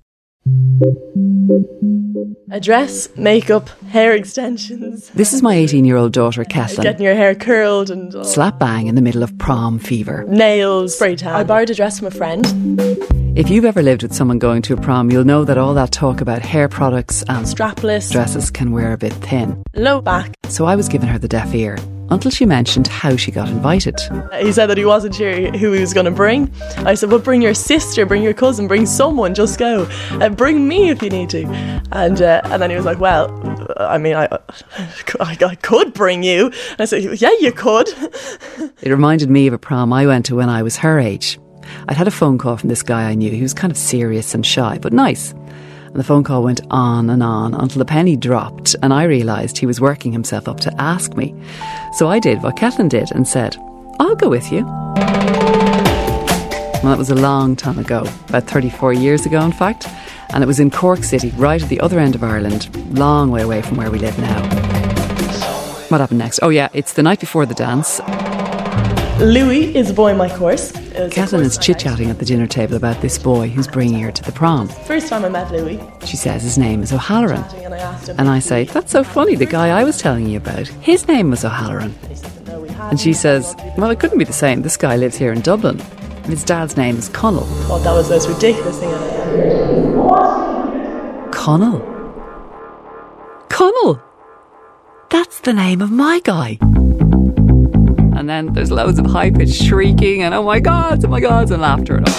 A dress, makeup, hair extensions. This is my eighteen-year-old daughter, Kathleen. Getting your hair curled and... all. Slap bang in the middle of prom fever. Nails, spray tan. I borrowed a dress from a friend. If you've ever lived with someone going to a prom, you'll know that all that talk about hair products and strapless dresses can wear a bit thin. Low back. So I was giving her the deaf ear until she mentioned how she got invited. He said that he wasn't sure who he was going to bring. I said, well, bring your sister, bring your cousin, bring someone, just go. And bring me if you need to. And uh, and then he was like, well, I mean, I, I, I could bring you. And I said, yeah, you could. It reminded me of a prom I went to when I was her age. I'd had a phone call from this guy I knew. He was kind of serious and shy, but nice. And the phone call went on and on until the penny dropped and I realised he was working himself up to ask me. So I did what Kathleen did and said, I'll go with you. Well, that was a long time ago, about thirty-four years ago, in fact. And it was in Cork City, right at the other end of Ireland, long way away from where we live now. What happened next? Oh yeah, it's the night before the dance. Louis is a boy in my course. Kathleen is chit-chatting at the dinner table about this boy who's bringing her to the prom. First time I met Louis. She says his name is O'Halloran. And I say, that's so funny, the guy I was telling you about, his name was O'Halloran. And she says, well, it couldn't be the same. This guy lives here in Dublin. And his dad's name is Connell. Oh, that was the most ridiculous thing I ever. Connell? Connell! That's the name of my guy. And then there's loads of high-pitched shrieking and oh my God, oh my God, and laughter and all.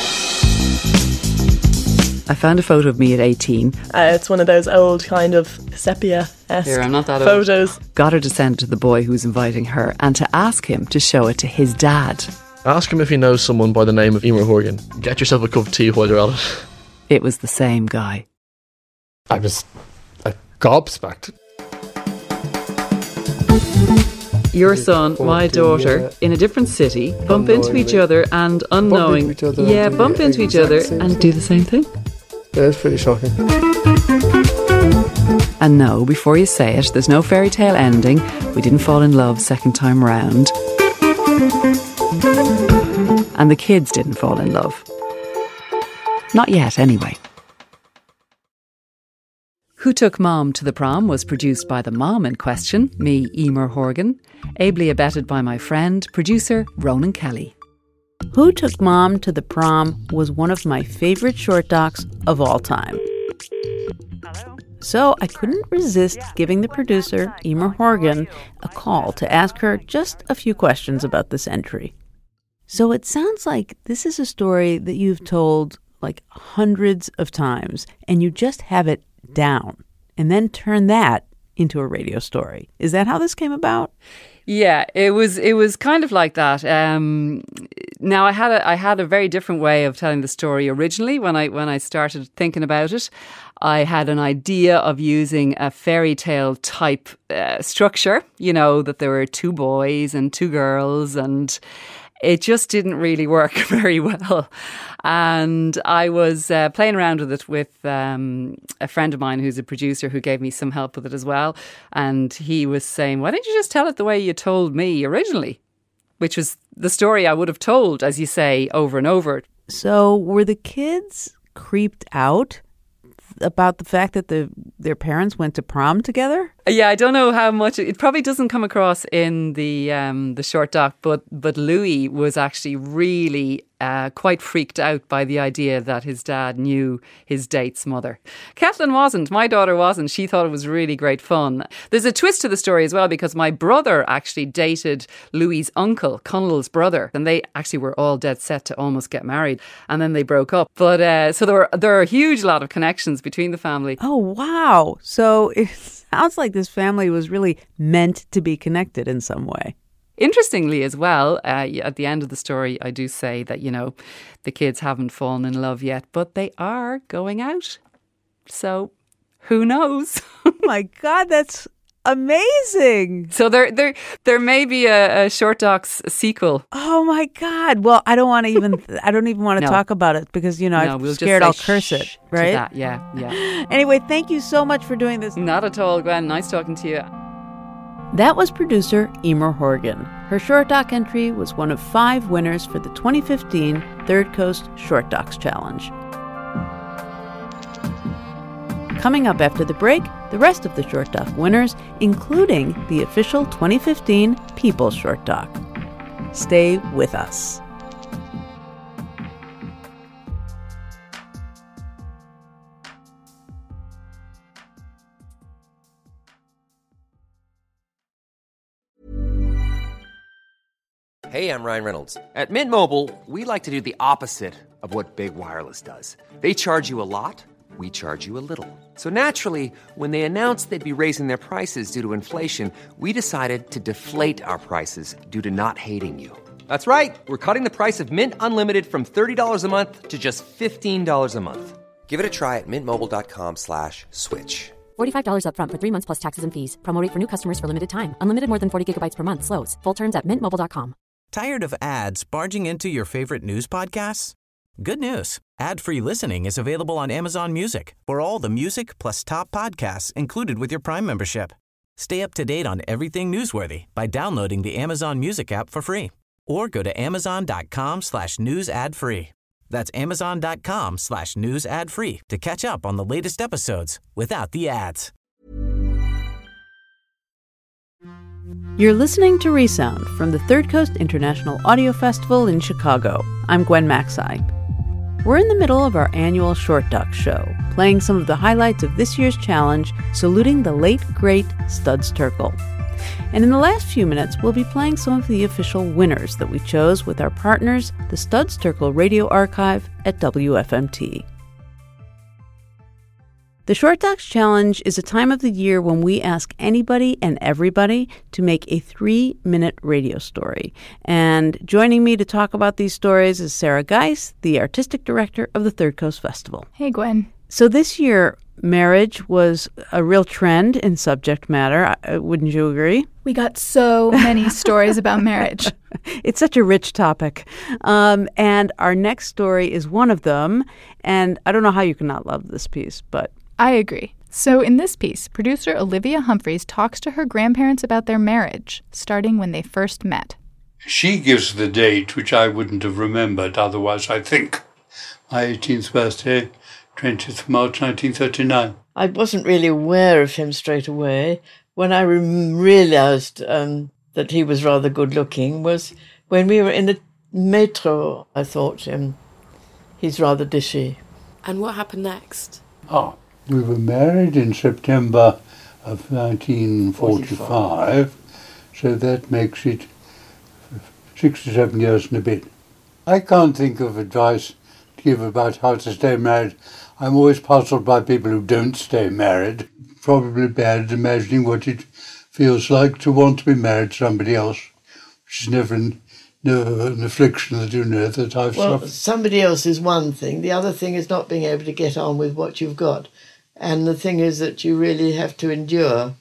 I found a photo of me at eighteen. Uh, it's one of those old kind of sepia-esque Here, I'm not that photos. Old. Got her to send it to the boy who was inviting her and to ask him to show it to his dad. Ask him if he knows someone by the name of Emer Horgan. Get yourself a cup of tea while you're at it. It was the same guy. I was like, gobsmacked. Your son, my daughter, yeah. in a different city, bump into each other and unknowing, bump into each other yeah, and bump into each other and thing. do the same thing. Yeah, it's pretty shocking. And no, before you say it, there's no fairy tale ending. We didn't fall in love second time round. And the kids didn't fall in love. Not yet, anyway. Who Took Mom to the Prom was produced by the mom in question, me, Emer Horgan, ably abetted by my friend, producer Ronan Kelly. Who Took Mom to the Prom was one of my favorite short docs of all time. Hello? So I couldn't resist giving the producer, Emer Horgan, a call to ask her just a few questions about this entry. So it sounds like this is a story that you've told like hundreds of times, and you just have it down, and then turn that into a radio story. Is that how this came about? Yeah, it was. It was kind of like that. Um, now, I had a I had a very different way of telling the story originally. When I when I started thinking about it, I had an idea of using a fairy tale type uh, structure. You know, that there were two boys and two girls, and it just didn't really work very well. And I was uh, playing around with it with um, a friend of mine who's a producer who gave me some help with it as well. And he was saying, why don't you just tell it the way you told me originally? Which was the story I would have told, as you say, over and over. So were the kids creeped out about the fact that the their parents went to prom together? Yeah, I don't know how much. It probably doesn't come across in the um, the short doc, but but Louis was actually really uh, quite freaked out by the idea that his dad knew his date's mother. Kathleen wasn't. My daughter wasn't. She thought it was really great fun. There's a twist to the story as well, because my brother actually dated Louis's uncle, Connell's brother, and they actually were all dead set to almost get married, and then they broke up. But uh, so there were there are a huge lot of connections between the family. Oh wow! So it sounds like this family was really meant to be connected in some way. Interestingly as well, uh, at the end of the story, I do say that, you know, the kids haven't fallen in love yet, but they are going out. So who knows? Oh my God, that's amazing. So there there, there may be a, a Short Docs sequel. Oh my God. Well, I don't want to even, I don't even want to No. talk about it because, you know, No, I'm we'll just scared say I'll curse shh it, right? to that. Yeah, yeah. Anyway, thank you so much for doing this. Not at all, Gwen. Nice talking to you. That was producer Emer Horgan. Her Short Doc entry was one of five winners for the twenty fifteen Third Coast Short Docs Challenge. Coming up after the break, the rest of the Short Doc winners, including the official twenty fifteen People's Short Doc. Stay with us. Hey, I'm Ryan Reynolds. At Mint Mobile, we like to do the opposite of what Big Wireless does. They charge you a lot, we charge you a little. So naturally, when they announced they'd be raising their prices due to inflation, we decided to deflate our prices due to not hating you. That's right. We're cutting the price of Mint Unlimited from thirty dollars a month to just fifteen dollars a month. Give it a try at mintmobile.com slash switch. forty-five dollars up front for three months plus taxes and fees. Promo rate for new customers for limited time. Unlimited more than forty gigabytes per month. Slows full terms at mint mobile dot com. Tired of ads barging into your favorite news podcasts? Good news. Ad-free listening is available on Amazon Music for all the music plus top podcasts included with your Prime membership. Stay up to date on everything newsworthy by downloading the Amazon Music app for free or go to amazon.com slash news ad free. That's amazon.com slash news ad free to catch up on the latest episodes without the ads. You're listening to Resound from the Third Coast International Audio Festival in Chicago. I'm Gwen Macsai. We're in the middle of our annual Short Doc show, playing some of the highlights of this year's challenge, saluting the late, great Studs Terkel. And in the last few minutes, we'll be playing some of the official winners that we chose with our partners, the Studs Terkel Radio Archive at W F M T. The Short Docs Challenge is a time of the year when we ask anybody and everybody to make a three-minute radio story. And joining me to talk about these stories is Sarah Geis, the artistic director of the Third Coast Festival. Hey, Gwen. So this year, marriage was a real trend in subject matter. Uh, Wouldn't you agree? We got so many stories about marriage. It's such a rich topic. Um, and our next story is one of them. And I don't know how you can not love this piece, but... I agree. So in this piece, producer Olivia Humphreys talks to her grandparents about their marriage, starting when they first met. She gives the date, which I wouldn't have remembered otherwise, I think. My eighteenth birthday, twentieth of March nineteen thirty-nine. I wasn't really aware of him straight away. When I re- realised um, that he was rather good-looking was when we were in the metro. I thought, um, he's rather dishy. And what happened next? Oh, we were married in September of nineteen forty-five, so that makes it sixty-seven years and a bit. I can't think of advice to give about how to stay married. I'm always puzzled by people who don't stay married. Probably bad at imagining what it feels like to want to be married to somebody else, which is never an, never an affliction that you know that I've Well, suffered. somebody else is one thing. The other thing is not being able to get on with what you've got. And the thing is that you really have to endure.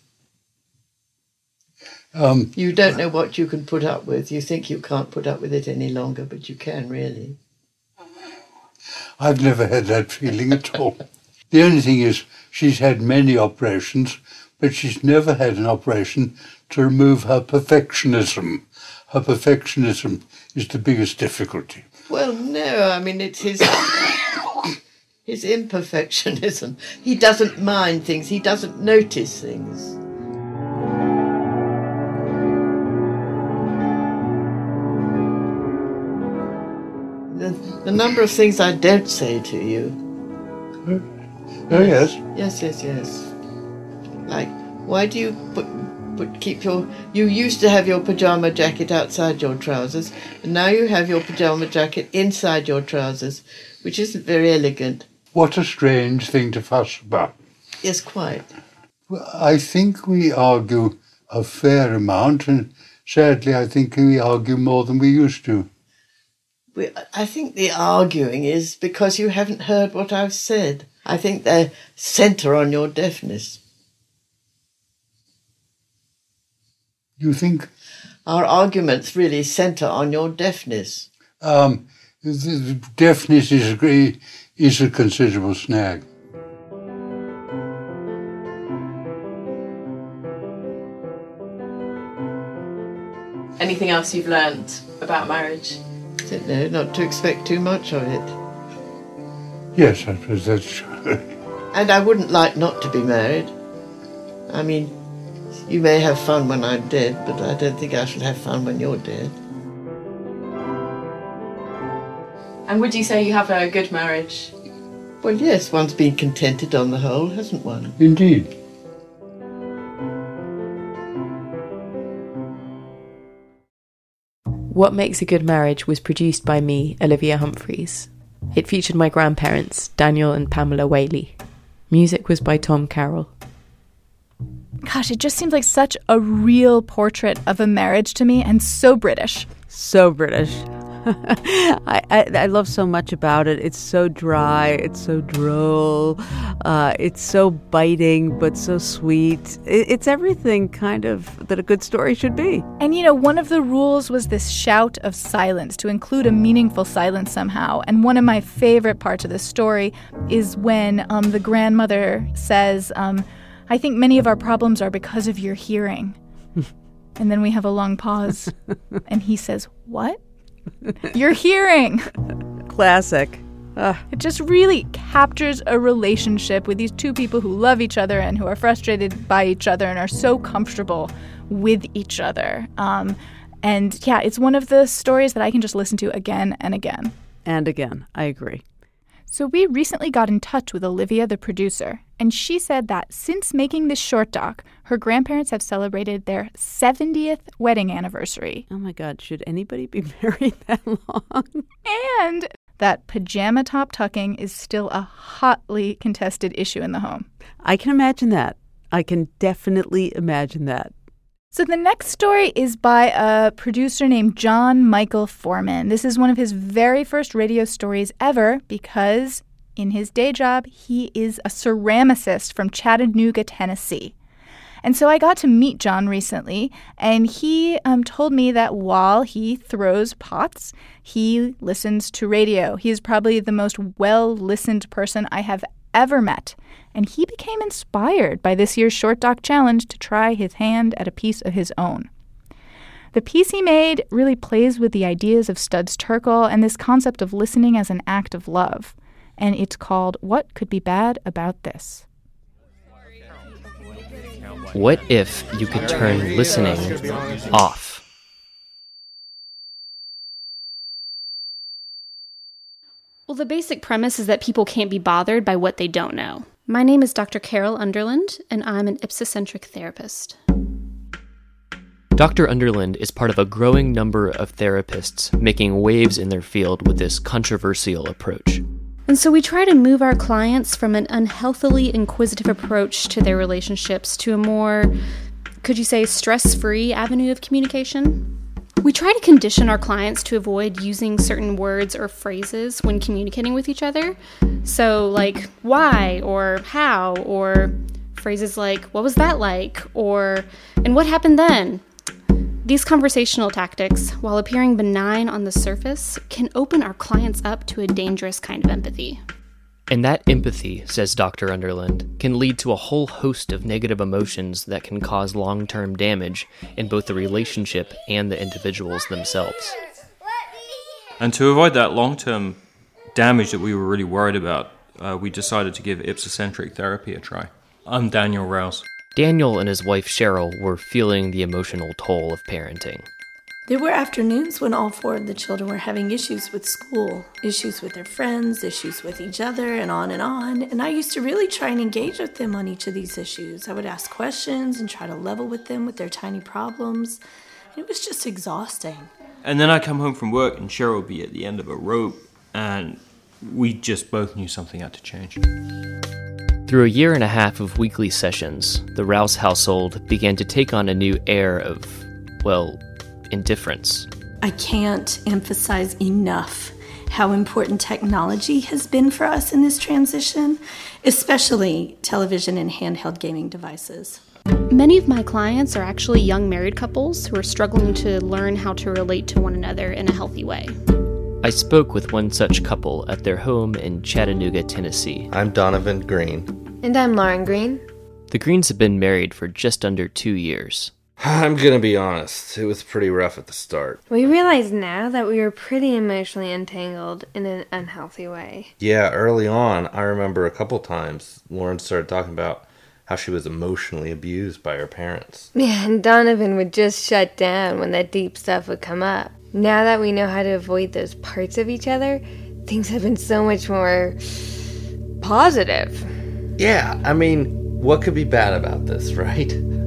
Um, you don't know what you can put up with. You think you can't put up with it any longer, but you can, really. I've never had that feeling at all. The only thing is, she's had many operations, but she's never had an operation to remove her perfectionism. Her perfectionism is the biggest difficulty. Well, no, I mean, it's his his imperfectionism. He doesn't mind things. He doesn't notice things. The, the number of things I don't say to you. Oh, yes. Yes, yes, yes. Like, why do you put, put keep your... You used to have your pyjama jacket outside your trousers, and now you have your pyjama jacket inside your trousers, which isn't very elegant. What a strange thing to fuss about. Yes, quite. Well, I think we argue a fair amount, and sadly I think we argue more than we used to. We, I think the arguing is because you haven't heard what I've said. I think they centre on your deafness. You think? Our arguments really centre on your deafness. Um, the deafness is a, is a considerable snag. Anything else you've learned about marriage? I don't know, not to expect too much of it. Yes, I suppose that's true. And I wouldn't like not to be married. I mean, you may have fun when I'm dead, but I don't think I shall have fun when you're dead. And would you say you have a good marriage? Well, yes, one's been contented on the whole, hasn't one? Indeed. What Makes a Good Marriage was produced by me, Olivia Humphreys. It featured my grandparents, Daniel and Pamela Whaley. Music was by Tom Carroll. Gosh, it just seems like such a real portrait of a marriage to me, and so British. So British. I, I I love so much about it. It's so dry. It's so droll. Uh, it's so biting, but so sweet. It, it's everything kind of that a good story should be. And, you know, one of the rules was this shout of silence, to include a meaningful silence somehow. And one of my favorite parts of this story is when um, the grandmother says, um, I think many of our problems are because of your hearing. And then we have a long pause. And he says, what? Your hearing. Classic. Ugh. It just really captures a relationship with these two people who love each other and who are frustrated by each other and are so comfortable with each other. Um, and yeah, it's one of the stories that I can just listen to again and again. And again, I agree. So we recently got in touch with Olivia, the producer, and she said that since making this short doc, her grandparents have celebrated their seventieth wedding anniversary. Oh my God, should anybody be married that long? And that pajama top tucking is still a hotly contested issue in the home. I can imagine that. I can definitely imagine that. So the next story is by a producer named John Michael Foreman. This is one of his very first radio stories ever because in his day job, he is a ceramicist from Chattanooga, Tennessee. And so I got to meet John recently, and he um, told me that while he throws pots, he listens to radio. He is probably the most well-listened person I have ever met. And he became inspired by this year's Short Doc Challenge to try his hand at a piece of his own. The piece he made really plays with the ideas of Studs Terkel and this concept of listening as an act of love. and it's called What Could Be Bad About This? What if you could turn listening off? Well, the basic premise is that people can't be bothered by what they don't know. My name is Doctor Carol Underland, and I'm an ipsocentric therapist. Doctor Underland is part of a growing number of therapists making waves in their field with this controversial approach. And so we try to move our clients from an unhealthily inquisitive approach to their relationships to a more, could you say, stress-free avenue of communication. We try to condition our clients to avoid using certain words or phrases when communicating with each other. So like, why, or how, or phrases like, what was that like, or, and what happened then? These conversational tactics, while appearing benign on the surface, can open our clients up to a dangerous kind of empathy. And that empathy, says Doctor Underland, can lead to a whole host of negative emotions that can cause long-term damage in both the relationship and the individuals themselves. And to avoid that long-term damage that we were really worried about, uh, we decided to give ipsocentric therapy a try. I'm Daniel Rouse. Daniel and his wife Cheryl were feeling the emotional toll of parenting. There were afternoons when all four of the children were having issues with school, issues with their friends, issues with each other, and on and on. And I used to really try and engage with them on each of these issues. I would ask questions and try to level with them with their tiny problems. It was just exhausting. And then I'd come home from work and Cheryl would be at the end of a rope, and we just both knew something had to change. Through a year and a half of weekly sessions, the Rouse household began to take on a new air of, well, indifference. I can't emphasize enough how important technology has been for us in this transition, especially television and handheld gaming devices. Many of my clients are actually young married couples who are struggling to learn how to relate to one another in a healthy way. I spoke with one such couple at their home in Chattanooga, Tennessee. I'm Donovan Green. And I'm Lauren Green. The Greens have been married for just under two years. I'm gonna be honest, it was pretty rough at the start. We realize now that we were pretty emotionally entangled in an unhealthy way. Yeah, early on, I remember a couple times Lauren started talking about how she was emotionally abused by her parents. Yeah, and Donovan would just shut down when that deep stuff would come up. Now that we know how to avoid those parts of each other, things have been so much more positive. Yeah, I mean, what could be bad about this, right?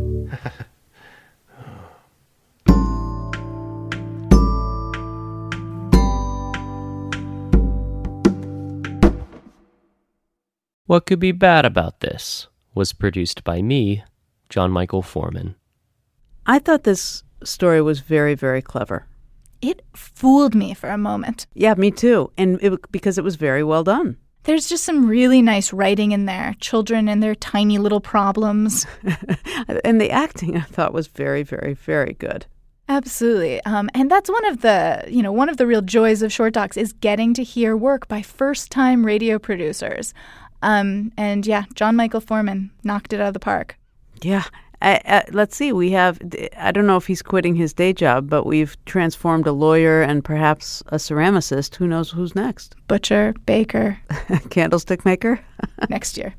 What Could Be Bad About This was produced by me, John Michael Foreman. I thought this story was very, very clever. It fooled me for a moment. Yeah, me too. And it, because it was very well done. There's just some really nice writing in there. Children and their tiny little problems. And the acting, I thought, was very, very, very good. Absolutely. Um, and that's one of the, you know, one of the real joys of Short Docs is getting to hear work by first-time radio producers. Um, and yeah, John Michael Foreman knocked it out of the park. Yeah. I, I, let's see, we have, I don't know if he's quitting his day job, but we've transformed a lawyer and perhaps a ceramicist. Who knows who's next? Butcher, baker. Candlestick maker? Next year.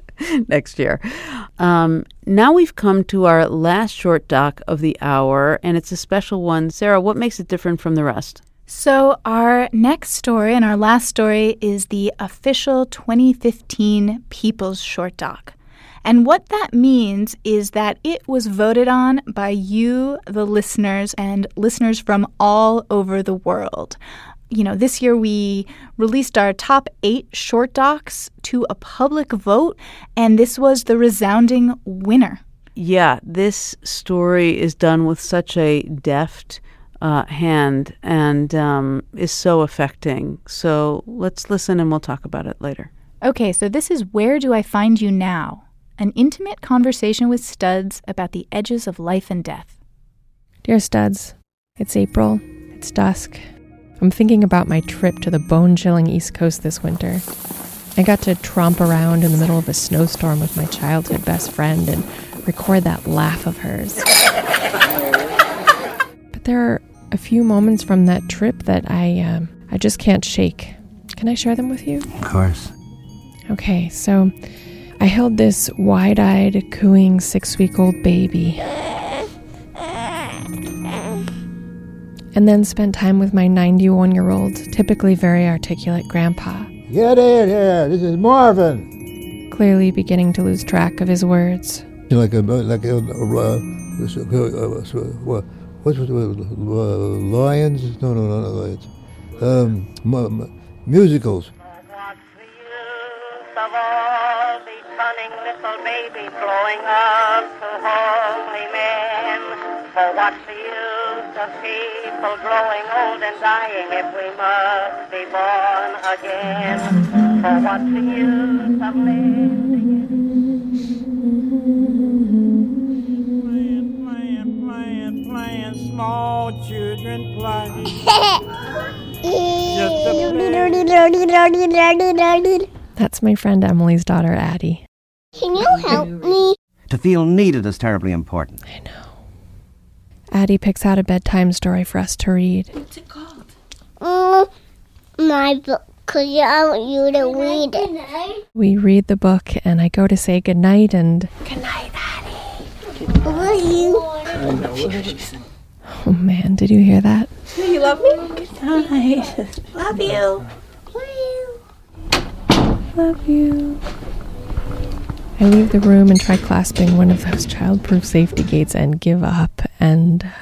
Next year. Um, now we've come to our last short doc of the hour, and it's a special one. Sarah, what makes it different from the rest? So our next story and our last story is the official twenty fifteen People's Short Doc. And what that means is that it was voted on by you, the listeners, and listeners from all over the world. You know, this year we released our top eight short docs to a public vote, and this was the resounding winner. Yeah, this story is done with such a deft uh, hand and um, is so affecting. So let's listen and we'll talk about it later. Okay, so this is Where Do I Find You Now? An intimate conversation with Studs about the edges of life and death. Dear Studs, it's April. It's dusk. I'm thinking about my trip to the bone-chilling East Coast this winter. I got to tromp around in the middle of a snowstorm with my childhood best friend and record that laugh of hers. But there are a few moments from that trip that I, um, I just can't shake. Can I share them with you? Of course. Okay, so I held this wide-eyed, cooing six-week-old baby. And then spent time with my ninety-one-year-old, typically very articulate grandpa. Get in here, this is Marvin. Clearly beginning to lose track of his words. Like a, like a, uh, what, what's it, uh, lions? No, no, no, no, lions. Um, m- m- musicals. Of all these cunning little babies growing up to holy men. For what's the use of people growing old and dying if we must be born again? For what's the use of living? Playing, playing, playing, playing, small children play. Just a play. That's my friend Emily's daughter, Addie. Can you help me? To feel needed is terribly important. I know. Addie picks out a bedtime story for us to read. What's it called? Oh, my book, because I want you to read it. We read the book, and I go to say goodnight, and... Good night, Addie. Love you. Oh, man, did you hear that? You love me? Good night. Love you. Love you. I leave the room and try clasping one of those childproof safety gates and give up, and... Uh,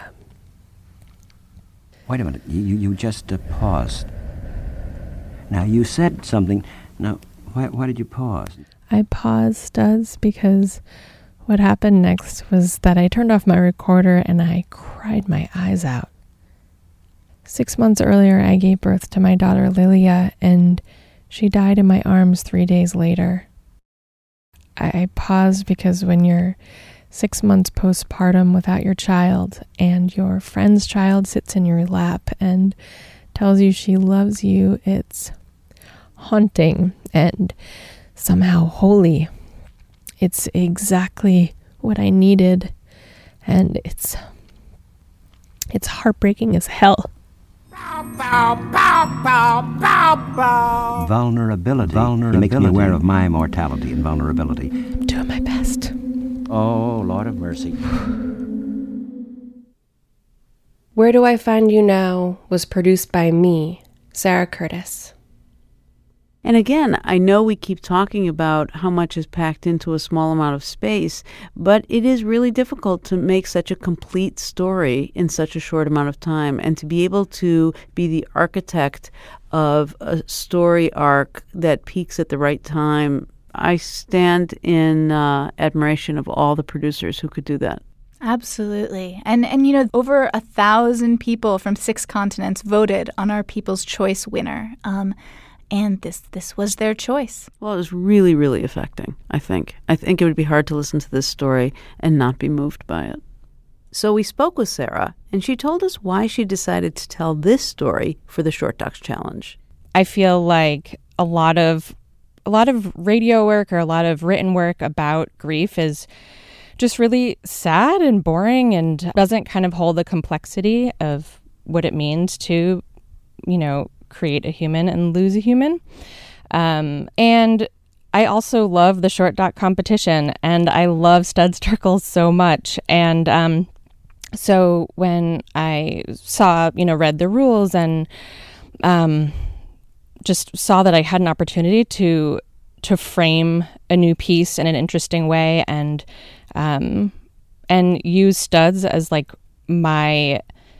Wait a minute. You, you just uh, paused. Now, you said something. Now, why, why did you pause? I paused, Studs, because what happened next was that I turned off my recorder and I cried my eyes out. Six months earlier, I gave birth to my daughter, Lilia, and she died in my arms three days later. I, I paused because when you're six months postpartum without your child and your friend's child sits in your lap and tells you she loves you, it's haunting and somehow holy. It's exactly what I needed, and it's it's heartbreaking as hell. Vulnerability. Vulnerability. It makes me aware of my mortality and vulnerability. I'm doing my best. Oh, Lord of mercy. Where Do I Find You Now was produced by me, Sarah Curtis. And again, I know we keep talking about how much is packed into a small amount of space, but it is really difficult to make such a complete story in such a short amount of time, and to be able to be the architect of a story arc that peaks at the right time. I stand in uh, admiration of all the producers who could do that. Absolutely. And, and you know, over a thousand people from six continents voted on our People's Choice winner. Um And this this was their choice. Well, it was really, really affecting, I think. I think it would be hard to listen to this story and not be moved by it. So we spoke with Sarah, and she told us why she decided to tell this story for the Short Docs Challenge. I feel like a lot of a lot of radio work or a lot of written work about grief is just really sad and boring and doesn't kind of hold the complexity of what it means to, you know, create a human and lose a human. Um, and I also love the Short Doc competition, and I love Studs Terkel so much. And um, so when I saw, you know, read the rules and um, just saw that I had an opportunity to to frame a new piece in an interesting way and um, and use Studs as like my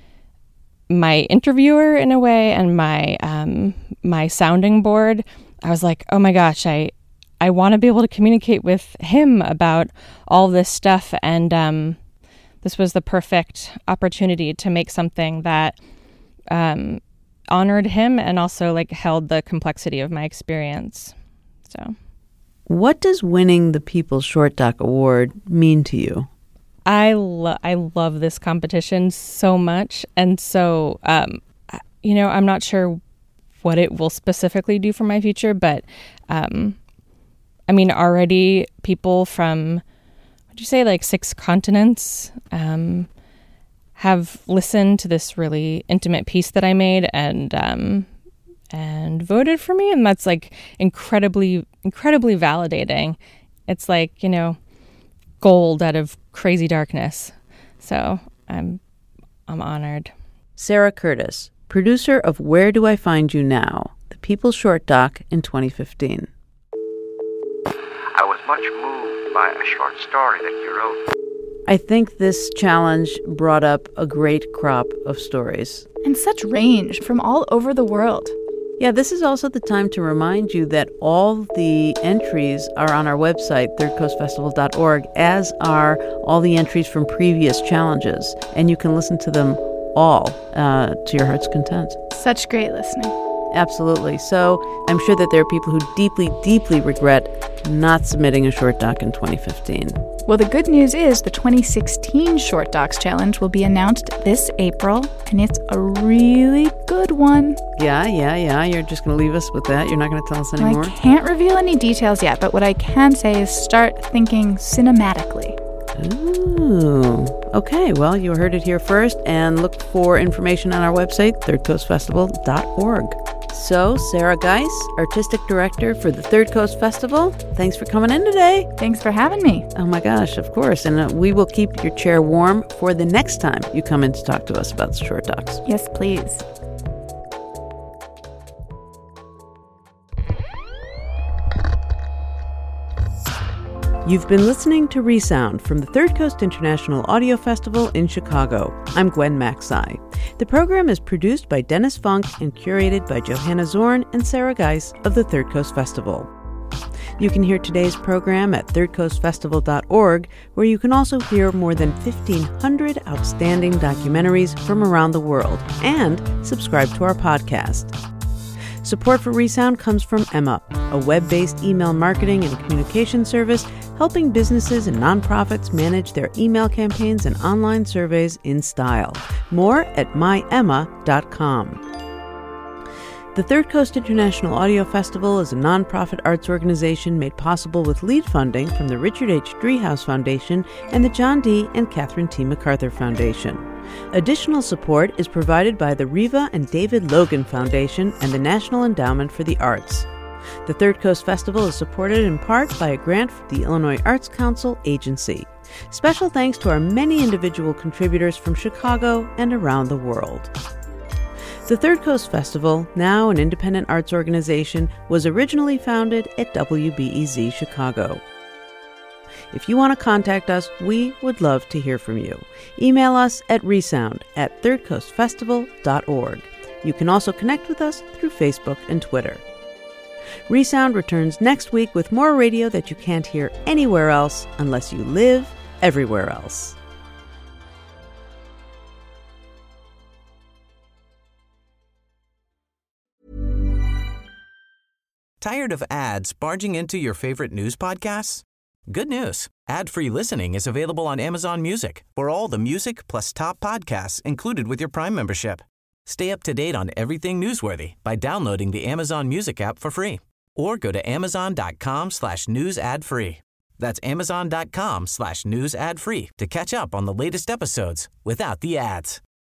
my interviewer in a way and my um, my sounding board, I was like, oh my gosh, I I want to be able to communicate with him about all this stuff, and um, this was the perfect opportunity to make something that um, honored him and also like held the complexity of my experience. So, what does winning the People's Short Doc Award mean to you? I lo- I love this competition so much, and so um, you know, I'm not sure what it will specifically do for my future, but um, I mean, already people from, what'd you say, like six continents um, have listened to this really intimate piece that I made, and um, and voted for me. And that's like incredibly, incredibly validating. It's like, you know, gold out of crazy darkness. So I'm, I'm honored. Sarah Curtis, producer of Where Do I Find You Now? The People's Short Doc in twenty fifteen. I was much moved by a short story that you wrote. I think this challenge brought up a great crop of stories. And such range from all over the world. Yeah, this is also the time to remind you that all the entries are on our website, third coast festival dot org, as are all the entries from previous challenges. And you can listen to them all uh, to your heart's content. Such great listening. Absolutely. So I'm sure that there are people who deeply, deeply regret not submitting a short doc in twenty fifteen. Well, the good news is the twenty sixteen Short Docs Challenge will be announced this April, and it's a really good one. Yeah, yeah, yeah. You're just going to leave us with that? You're not going to tell us anymore? I can't reveal any details yet, but what I can say is start thinking cinematically. Ooh. Okay, well, you heard it here first, and look for information on our website, third coast festival dot org. So, Sarah Geis, Artistic Director for the Third Coast Festival, thanks for coming in today. Thanks for having me. Oh my gosh, of course. And uh, we will keep your chair warm for the next time you come in to talk to us about the short docs. Yes, please. You've been listening to Resound from the Third Coast International Audio Festival in Chicago. I'm Gwen Macsai. The program is produced by Dennis Funk and curated by Johanna Zorn and Sarah Geis of the Third Coast Festival. You can hear today's program at third coast festival dot org, where you can also hear more than fifteen hundred outstanding documentaries from around the world and subscribe to our podcast. Support for Resound comes from Emma, a web-based email marketing and communication service helping businesses and nonprofits manage their email campaigns and online surveys in style. More at my emma dot com. The Third Coast International Audio Festival is a nonprofit arts organization made possible with lead funding from the Richard H. Driehaus Foundation and the John D. and Catherine T. MacArthur Foundation. Additional support is provided by the Riva and David Logan Foundation and the National Endowment for the Arts. The Third Coast Festival is supported in part by a grant from the Illinois Arts Council Agency. Special thanks to our many individual contributors from Chicago and around the world. The Third Coast Festival, now an independent arts organization, was originally founded at W B E Z Chicago. If you want to contact us, we would love to hear from you. Email us at resound at third coast festival dot org. You can also connect with us through Facebook and Twitter. Resound returns next week with more radio that you can't hear anywhere else unless you live everywhere else. Tired of ads barging into your favorite news podcasts? Good news. Ad-free listening is available on Amazon Music for all the music plus top podcasts included with your Prime membership. Stay up to date on everything newsworthy by downloading the Amazon Music app for free or go to amazon.com slash news ad free. That's amazon.com slash news ad free to catch up on the latest episodes without the ads.